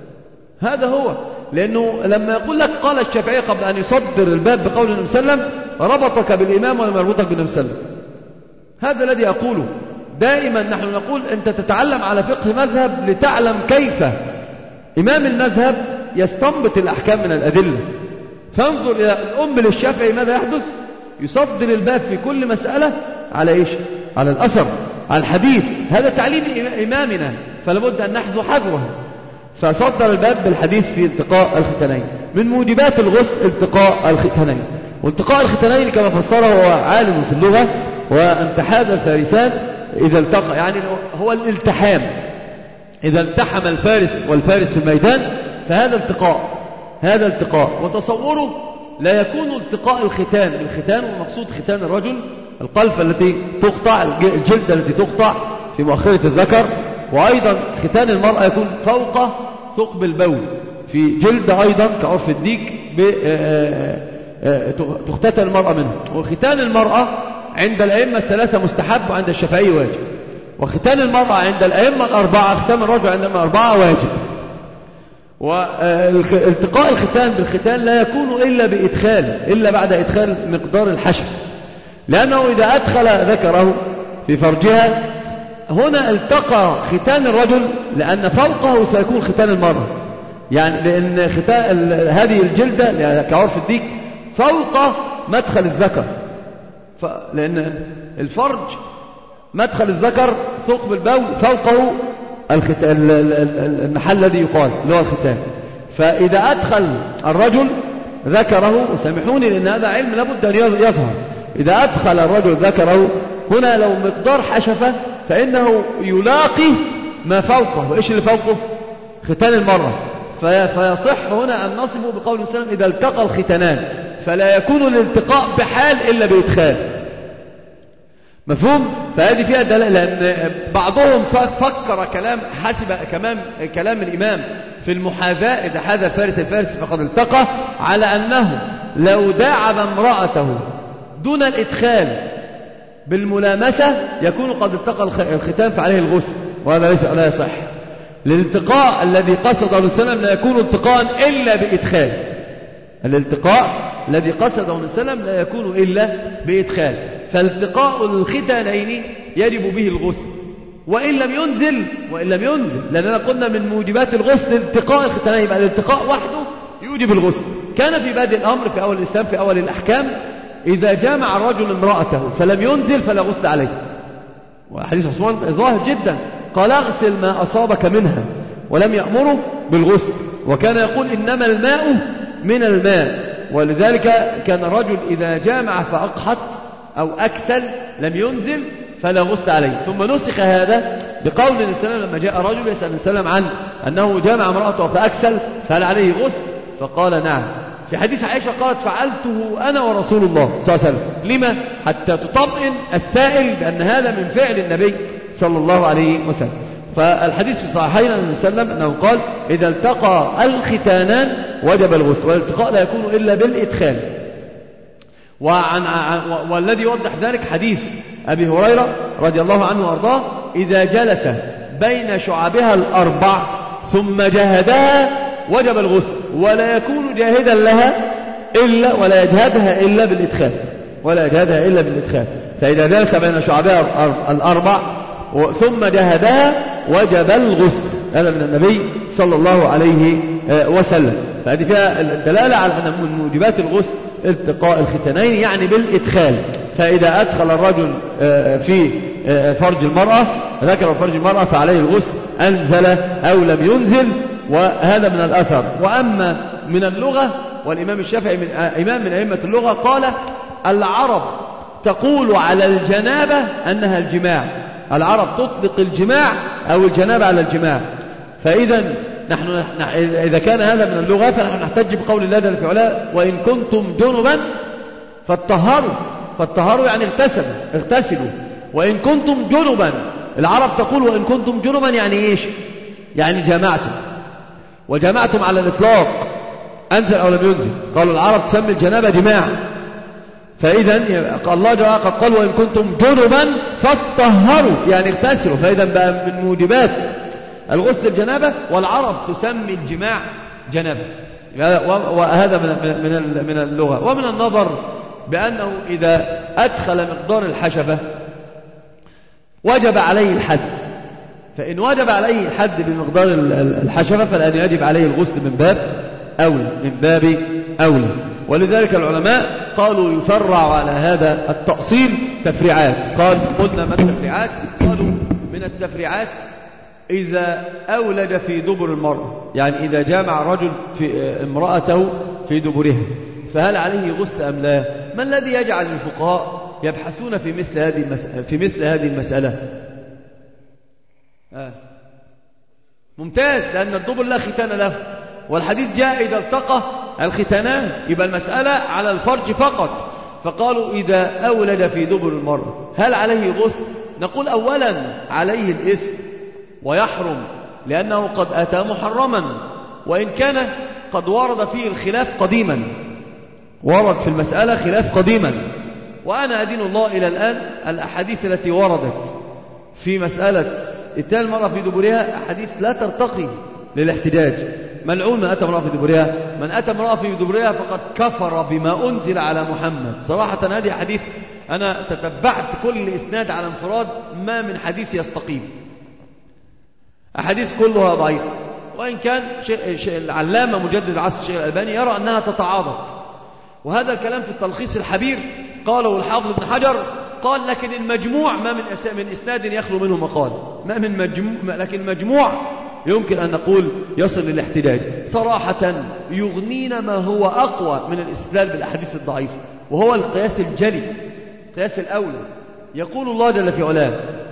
هذا هو، لأنه لما يقول لك قال الشافعي قبل أن يصدر الباب بقول النبي صلى الله عليه وسلم ربطك بالإمام ولم يربطك بالنبي صلى الله عليه وسلم. هذا الذي أقوله دائما. نحن نقول أنت تتعلم على فقه مذهب لتعلم كيف إمام المذهب يستنبط الأحكام من الأدلة. فانظر إلى الأم للشافعي ماذا يحدث؟ يصدر الباب في كل مسألة على إيش؟ على الأثر، على الحديث. هذا تعليم إمامنا، فلابد أن نحذو حذوه. فصدر الباب بالحديث في التقاء الختانين. من موجبات الغسل التقاء الختانين، والتقاء الختانين كما فسره هو عالم في اللغة وأن تحاذى الفارسان إذا التقى، يعني هو الالتحام. إذا التحم الفارس والفارس في الميدان فهذا التقاء، هذا التقاء. وتصوره لا يكون التقاء الختان، الختان والمقصود ختان الرجل القلفة التي تقطع، الجلدة التي تقطع في مؤخرة الذكر. وأيضا ختان المرأة يكون فوق ثقب البول في جلد أيضا كعرف الديك تختتن المرأة منه. وختان المرأة عند الأئمة الثلاثة مستحب وعند الشافعي واجب، وختان المرأة عند الأئمة الأربعة، ختان الرجل عند الأئمة الأربعة واجب. والتقاء الختان بالختان لا يكون إلا بإدخال، إلا بعد إدخال مقدار الحشو، لأنه إذا أدخل ذكره في فرجها هنا التقى ختان الرجل، لأن فوقه سيكون ختان المرأة. يعني لأن ختان هذه الجلدة كعرف الديك فوق مدخل الذكر، لأن الفرج مدخل الذكر ثقب البول فوقه المحل الذي يقال اللي هو الختان. فإذا أدخل الرجل ذكره، وسامحوني لأن هذا علم لابد أن يظهر، إذا أدخل الرجل ذكره هنا لو مقدار حشفة فإنه يلاقي ما فوقه. وإيش اللي فوقه؟ ختان المرأة. فيصح هنا أن نصبه بقول السلام إذا التقى الختانان، فلا يكون الالتقاء بحال إلا بإدخال. مفهوم؟ فهذه فيها دلالة، لأن بعضهم فكر كلام حسب كمان كلام الإمام في المحاذاة، إذا حاذى الفارس الفارس فقد التقى، على أنه لو داعب امرأته دون الإدخال بالملامسة يكون قد التقى الختان فعليه الغسل، وهذا ليس لا يصح. الالتقاء الذي قصده السلام لا يكون التقاء إلا بإدخال. الالتقاء الذي قصده السلام لا يكون إلا بإدخال. فالتقاء الختانين يجب به الغسل وإن لم ينزل، وإن لم ينزل لأننا قلنا من موجبات الغسل التقاء الختانين، يبقى الالتقاء وحده يوجب الغسل. كان في بادئ الأمر في أول الإسلام في أول الأحكام إذا جامع الرجل امرأته فلم ينزل فلا غسل عليه. وحديث عثمان ظاهر جدا، قال اغسل ما أصابك منها، ولم يأمره بالغسل، وكان يقول إنما الماء من الماء. ولذلك كان الرجل إذا جامع فأقحط أو أكسل لم ينزل فلا غسل عليه. ثم نسخ هذا بقول النبي صلى الله عليه وسلم لما جاء رجل يسأل النبي صلى الله عليه وسلم عن أنه جامع امرأته فأكسل فهل عليه غسل؟ فقال نعم. في حديث عائشة قالت فعلته أنا ورسول الله صلى الله عليه وسلم. لما؟ حتى تطمئن السائل بأن هذا من فعل النبي صلى الله عليه وسلم. فالحديث في الصحيحين عن النبي صلى الله عليه وسلم أنه قال إذا التقى الختانان وجب الغسل، والالتقاء لا يكون إلا بالإدخال. وعن والذي يوضح ذلك حديث أبي هريرة رضي الله عنه وأرضاه إذا جلس بين شعبها الأربع ثم جهدها وجب الغسل، ولا يكون جاهدا لها إلا ولا يجهدها إلا بالإدخال ولا يجهدها إلا بالإدخال. فإذا جلس بين شعبها الأربع ثم جهدها وجب الغسل. هذا من النبي صلى الله عليه وسلم. فهذه فيها الدلالة على أن من موجبات الغسل التقاء الختانين، يعني بالإدخال. فإذا أدخل الرجل في فرج المرأة ذكر فرج المرأة فعليه الغسل أنزل أو لم ينزل، وهذا من الأثر. وأما من اللغة، والإمام الشافعي من إمام من أئمة اللغة قال العرب تقول على الجنابة أنها الجماع. العرب تطلق الجماع أو الجنابة على الجماع. فإذا نحن إذا كان هذا من اللغة فنحن نحتج بقول الله جل في علاه وإن كنتم جنبا فاتطهروا. فاتطهروا يعني اغتسلوا اغتسلوا. وإن كنتم جنبا، العرب تقول وإن كنتم جنبا يعني إيش؟ يعني جامعتم، وجامعتم على الإطلاق أنزل أو لم ينزل. قالوا العرب تسمي الجنابة جماع. فإذا الله جل وعلا قد قال وإن كنتم جنبا فاتطهروا يعني اغتسلوا. فإذا بقى من موجبات الغسل الجنابة، والعرب تسمي الجماع جنابة. وهذا من من اللغة. ومن النظر بأنه إذا أدخل مقدار الحشفة وجب عليه الحد. فإن وجب عليه الحد بمقدار الحشفة فلأن يجب عليه الغسل من باب أولى من باب أولى. ولذلك العلماء قالوا يفرع على هذا التأصيل تفريعات. قال قلنا ما التفريعات؟ قالوا من التفريعات إذا أولد في دبر المرأة، يعني إذا جامع رجل في امرأته في دبرها فهل عليه غسل أم لا؟ ما الذي يجعل الفقهاء يبحثون في مثل هذه المسألة في مثل هذه المسألة؟ آه. ممتاز، لأن الدبر لا ختان له، والحديث جاء إذا التقى الختانان، يبقى المسألة على الفرج فقط. فقالوا إذا أولد في دبر المرأة هل عليه غسل؟ نقول أولا عليه الإثم ويحرم لأنه قد أتى محرما، وإن كان قد ورد فيه الخلاف قديما، ورد في المسألة خلاف قديما. وأنا أدين الله إلى الآن الأحاديث التي وردت في مسألة إتيان المرأة في دبرها أحاديث لا ترتقي للاحتجاج. ملعون من أتى امرأة في دبرها، من أتى امرأة في دبرها فقد كفر بما أنزل على محمد. صراحة هذه حديث أنا تتبعت كل إسناد على انفراد، ما من حديث يستقيم، أحاديث كلها ضعيفة. وإن كان العلامة مجدد العصر الشيخ الألباني يرى أنها تتعاضد، وهذا الكلام في التلخيص الحبير قاله الحافظ ابن حجر. قال لكن المجموع ما من من إسناد يخلو منه مقال، ما من مجموع، لكن مجموع يمكن أن نقول يصل للاحتجاج. صراحة يغنينا ما هو أقوى من الاستدلال بالأحاديث الضعيفة، وهو القياس الجلي، القياس الأولى. يقول الله جل في علاه،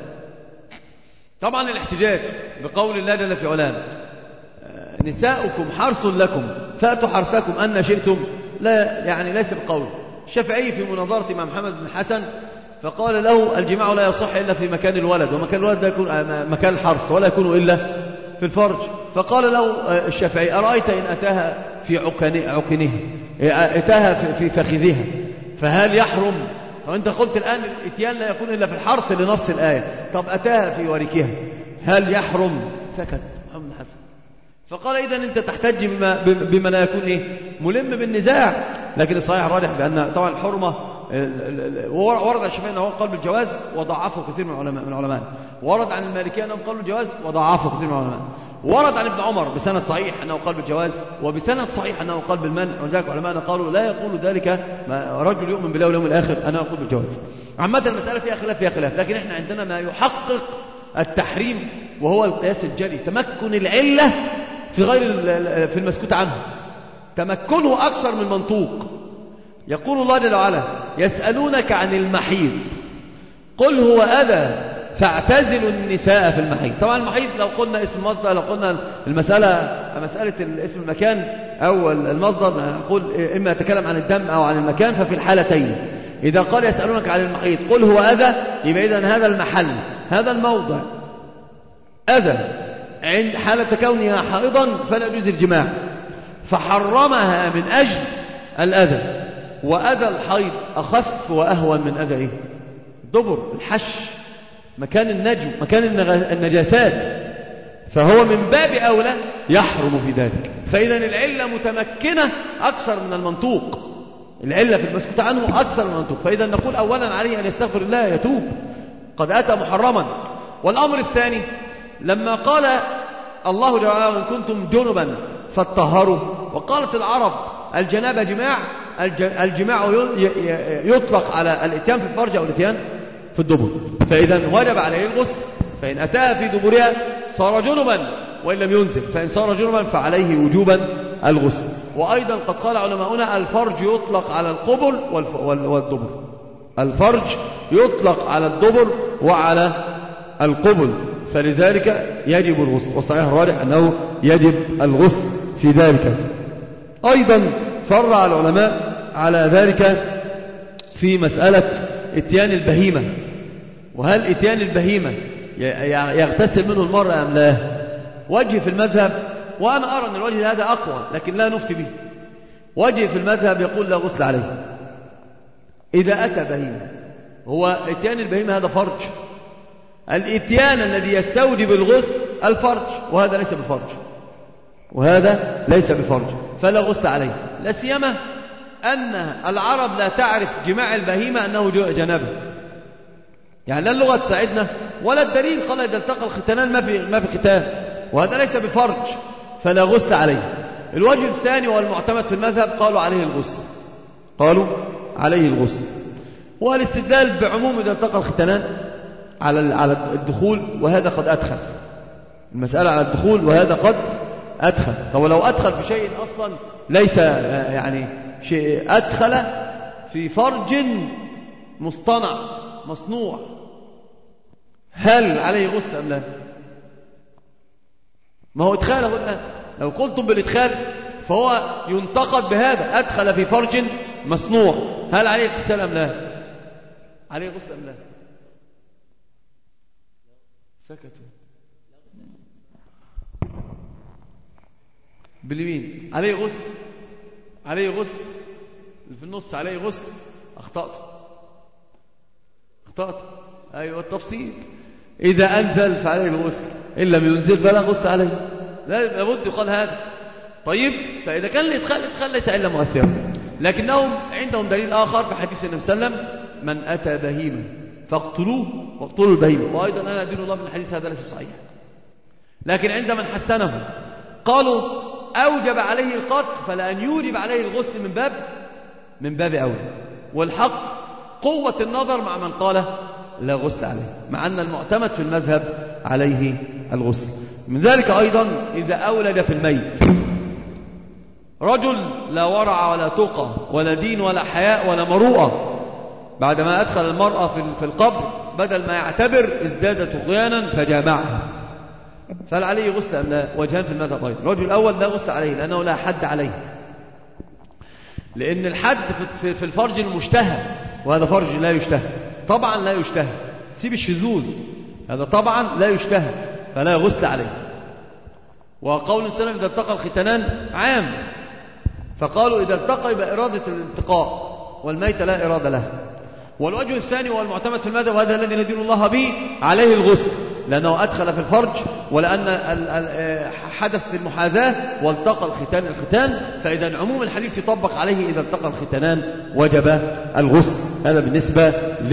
طبعا الاحتجاج بقول الله جل في علاه نساؤكم حرث لكم فأتوا حرثكم أن شئتم، لا يعني ليس بقول. الشافعي في مناظرة مع محمد بن حسن فقال له الجماع لا يصح إلا في مكان الولد، ومكان الولد لا يكون مكان الحرث ولا يكون إلا في الفرج. فقال له الشافعي أرأيت إن أتاها في عكنها، أتاها في فخذها، فهل يحرم؟ وأنت قلت الآن الإتيان لا يكون إلا في الحرث لنص الآية، طب أتاها في وركها هل يحرم؟ سكت محمد بن حسن. فقال إذن أنت تحتج بما, بما لا يكون إيه؟ ملم بالنزاع. لكن الصحيح الراجح بأن طبعا الحرمة ورد عن الشافعي أنه قال بالجواز وضعفه كثير من العلماء من العلماء ورد عن المالكية أنهم قالوا بالجواز وضعفه كثير من العلماء. ورد عن ابن عمر بسند صحيح أنه قال بالجواز، وبسند صحيح أنه قال بالمنع. ولذلك علماءنا قالوا لا يقول ذلك رجل يؤمن بالله واليوم الآخر أنه يقول بالجواز. عامة المسألة فيها خلاف فيها خلاف، لكن احنا عندنا ما يحقق التحريم وهو القياس الجلي، تمكن العلة في غير في المسكوت عنه، تمكنه أكثر من منطوق. يقول الله جل وعلا يسألونك عن المحيض قل هو أذى فاعتزلوا النساء في المحيض. طبعا المحيض لو قلنا اسم المصدر، لو قلنا المسألة مسألة اسم المكان أو المصدر نقول إما يتكلم عن الدم أو عن المكان، ففي الحالتين إذا قال يسألونك عن المحيض قل هو أذى يبقى إذن هذا المحل هذا الموضع أذى، عند حالة كونها حائضا فلا يجوز الجماع، فحرمها من أجل الأذى. وأذى الحيض أخف وأهون من أذى إيه؟ دبر الحش، مكان النجو، مكان النجاسات، فهو من باب أولى يحرم في ذلك. فإذا العلة متمكنة أكثر من المنطوق، العلة في المسكوت عنه أكثر من المنطوق. فإذا نقول أولا عليه أن يستغفر الله يتوب، قد أتى محرما. والأمر الثاني لما قال الله جل وعلا: وإن كنتم جنبا فاطهروا، وقالت العرب الجنابة جماع، الجماع يطلق على الاتيان في الفرج أو الاتيان في الدبر، فإذا وجب عليه الغسل. فإن أتاها في دبرها صار جنبا وإن لم ينزل، فإن صار جنبا فعليه وجوبا الغسل. وأيضا قد قال علماؤنا: الفرج يطلق على القبل والدبر، الفرج يطلق على الدبر وعلى القبل، فلذلك يجب الغسل، والصحيح الراجح أنه يجب الغسل في ذلك. أيضا فرع العلماء على ذلك في مسألة اتيان البهيمة، وهل اتيان البهيمة يغتسل منه المرء أم لا؟ وجه في المذهب، وأنا أرى أن الوجه هذا أقوى لكن لا نفتي به، وجه في المذهب يقول لا غسل عليه إذا أتى بهيمة. هو اتيان البهيمة هذا فرج، الاتيان الذي يستوجب الغسل الفرج، وهذا ليس بفرج، وهذا ليس بفرج، فلا غسل عليه. لا سيما أن العرب لا تعرف جماع البهيمة أنه جنابه، يعني لا اللغة تساعدنا ولا الدليل قال إذا التقى الختانان ما في ما في ختان، وهذا ليس بفرج، فلا غسل عليه. الوجه الثاني والمعتمد في المذهب قالوا عليه الغسل، قالوا عليه الغسل، والاستدلال بعموم إذا التقى الختانان على على الدخول، وهذا قد أدخل المسألة على الدخول، وهذا قد أدخل. طب لو أدخل في شيء أصلا ليس يعني شيء، أدخل في فرج مصطنع مصنوع، هل عليه غسل أم لا؟ ما هو إدخاله الآن، لو قلتم بالإدخال فهو ينتقد بهذا، أدخل في فرج مصنوع، هل عليه اغتسال أم لا؟ عليه غسل أم لا؟ سكتوا. باليمين عليه غسل، عليه غسل، في النص عليه غسل. أخطأت أخطأت أيوة التفصيل، إذا أنزل فعليه الغسل، إن لم ينزل فلا غسل عليه، لابد يقال هذا. طيب، فإذا كان الإدخال الإدخال ليس إلا مؤثرا، لكنهم عندهم دليل آخر في حديث النبي صلى الله عليه وسلم: من أتى بهيمة فاقتلوه واقتلوا البهيمة. وأيضا أنا دين الله من الحديث هذا ليس صحيح، لكن عند من حسنه قالوا أوجب عليه القتل، فلأن يوجب عليه الغسل من باب من باب أولى. والحق قوة النظر مع من قال لا غسل عليه، مع أن المعتمد في المذهب عليه الغسل. من ذلك أيضا إذا أولد في الميت رجل لا ورع ولا تقى ولا دين ولا حياء ولا مروءة، بعدما أدخل المرأة في القبر بدل ما يعتبر ازداد طغيانا فجامعها، فهل عليه غسل أم لا؟ وجهان في المذهب أيضا. الرجل الأول لا غسل عليه لأنه لا حد عليه، لأن الحد في الفرج المشتهى، وهذا فرج لا يشتهى، طبعا لا يشتهى، سيب الشذوذ، هذا طبعا لا يشتهى فلا غسل عليه. وقول السلام إذا التقى الختانان عام، فقالوا إذا التقى يبقى إرادة الالتقاء، والميت لا إرادة له. والوجه الثاني والمعتمد في المذهب، وهذا الذي ندين الله به، عليه الغسل، لأنه أدخل في الفرج، ولأن حدث في المحاذاة والتقى الختان الختان، فإذا عموم الحديث يطبق عليه إذا التقى الختانان وجب الغسل. هذا بالنسبة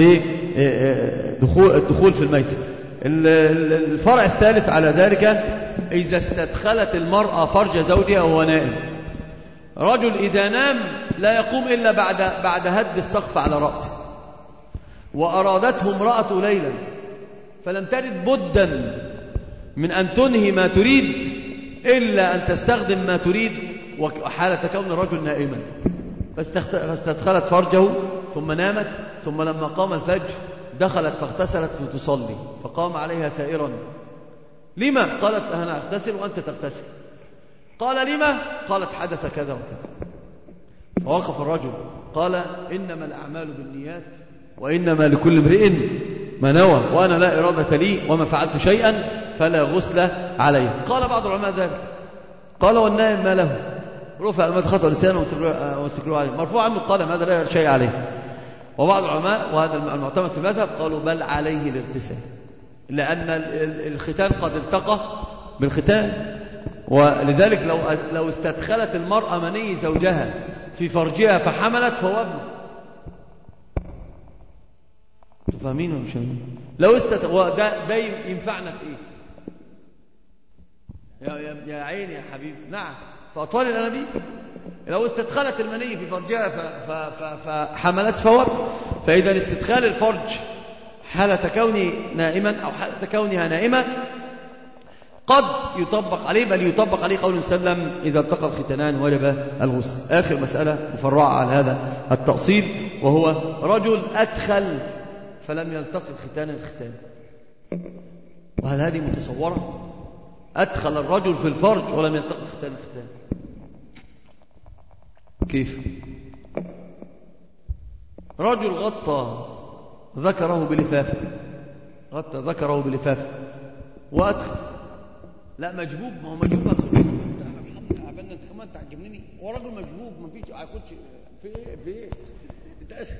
للدخول في الميت. الفرع الثالث على ذلك إذا استدخلت المرأة فرج زوجها وهو نائم. رجل إذا نام لا يقوم إلا بعد بعد هد السقف على رأسه، وأرادته امرأة ليلا فلم تجد بدا من أن تنهي ما تريد إلا أن تستخدم ما تريد وحالة كون الرجل نائما، فاستدخلت فرجه ثم نامت، ثم لما قام الفجر دخلت فاغتسلت وتصلي، فقام عليها ثائرا: لما؟ قالت أنا أغتسل وأنت تغتسل. قال لما؟ قالت حدث كذا وكذا. فوقف الرجل قال: إنما الأعمال بالنيات وإنما لكل امرئ ما نوى، وأنا لا إرادة لي وما فعلت شيئا فلا غسل عليه. قال بعض العلماء ذلك، قال: والنائم ما له؟ رفع ما خطأ لسانه واستكروه عليه، مرفوع عنه قال هذا لا شيء عليه. وبعض العلماء وهذا المعتمد في المذهب قالوا بل عليه الاغتسال، لأن الختان قد التقى بالختان. ولذلك لو لو استدخلت المرأة مني زوجها في فرجها فحملت فهو ابنه. تفهمين ولا مش فاهمين؟ لو استد ده ده ينفعنا في ايه؟ يا يا, يا عيني يا حبيبي. نعم، فأطفال الأنابيب لو استدخلت المني في فرجها فحملت فهو ابنه. فإذا استدخال الفرج حالة كوني نائما أو حالة كونها نائمة قد يطبق عليه، بل يطبق عليه قول سلم إذا التقى الختانان وجب الغسل. آخر مسألة مفرعة على هذا التأصيل، وهو رجل أدخل فلم يلتقي الختان الختان. وهل هذه متصورة؟ أدخل الرجل في الفرج ولم يلتقي الختان الختان، كيف؟ رجل غطى ذكره بلفافه، غطى ذكره بلفافه وأدخل. لا مجبوب، ما هو مجبوب أخذ عبالنا انت كمان تعجبني. هو راجل مجبوب ما فيش هياخدش في ايه في ايه انت اسف.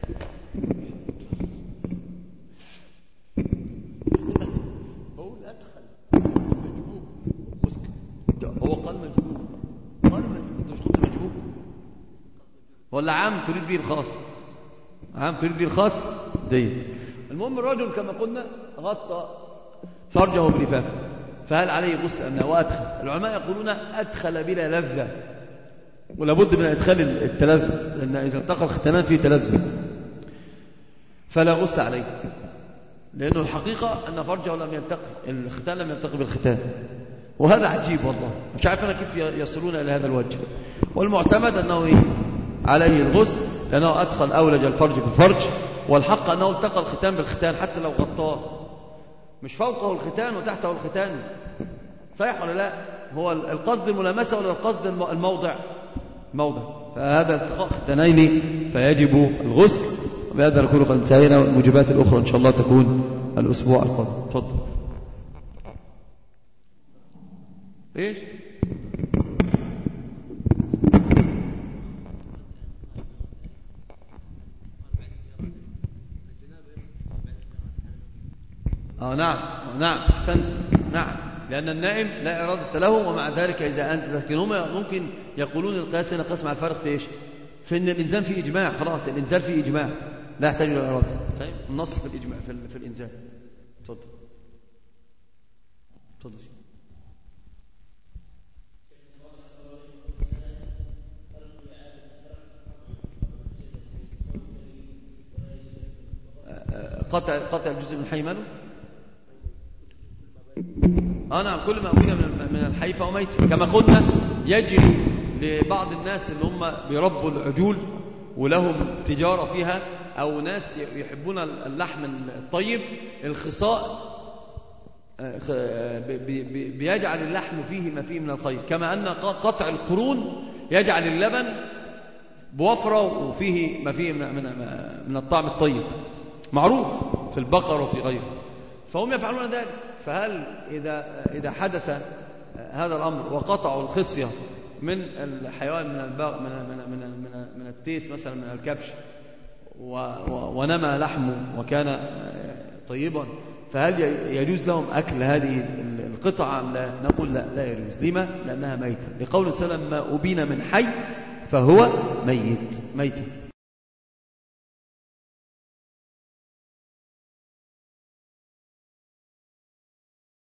بقول ادخل مجبوب. هو قال مجبوب، قال مجبوب. انت مش كنت مجبوب ولا عام تريد به الخاص؟ عام تريد به الخاص ديت. المهم الرجل كما قلنا غطى فرجه بلفافه، فهل عليه غسل أم لا؟ وأدخل. العلماء يقولون أدخل بلا لذة، ولابد من إدخال التلذذ، لأن إذا التقى الختانان فيه تلذذ، فلا غسل عليه، لأنه الحقيقة أن فرجه لم يلتقي، الختان لم يلتقي بالختان. وهذا عجيب والله، مش عارف أنا كيف يصلون إلى هذا الوجه. والمعتمد أنه إيه؟ عليه الغسل، لأنه أدخل أولج الفرج بالفرج، والحق أنه التقى الختان بالختان حتى لو غطاه، مش فوقه الختان وتحته الختان. صحيح ولا لا؟ هو القصد الملامسة ولا القصد الموضع؟ موضع. فهذا التقاء ختانين فيجب الغسل. وبهذا نكون قد انتهينا، والموجبات الأخرى إن شاء الله تكون الأسبوع القادم. تفضل. إيش؟ آه نعم نعم أحسنت. نعم، لأن النائم لا إرادة له، ومع ذلك إذا أنت لكنهم ممكن يقولون القياس هنا قسم على الفرق في إيش؟ في أن الإنزال فيه إجماع، خلاص الإنزال فيه إجماع لا يحتاج إلى إرادة. طيب النص في الإجماع في, في الإنزال. تفضل تفضل. قطع قطع الجزء من حي ماله؟ اه نعم، كل ما أوين من الحي فهو ميت. كما قلنا يجري لبعض الناس اللي هم بيربوا العجول ولهم تجارة فيها، أو ناس يحبون اللحم الطيب، الخصاء بيجعل اللحم فيه ما فيه من الخير، كما أن قطع القرون يجعل اللبن بوفرة وفيه ما فيه من من الطعم الطيب، معروف في البقر وفي غيره، فهم يفعلون ذلك. فهل إذا إذا حدث هذا الأمر وقطعوا الخصية من الحيوان، من البغ من من من من, من التيس مثلا، من الكبش، ونمى لحمه وكان طيبا، فهل يجوز لهم أكل هذه القطعة؟ لا، نقول لا لا يجوز. لما؟ لأنها ميتة، لقول سلم ما أبين من حي فهو ميت ميتة.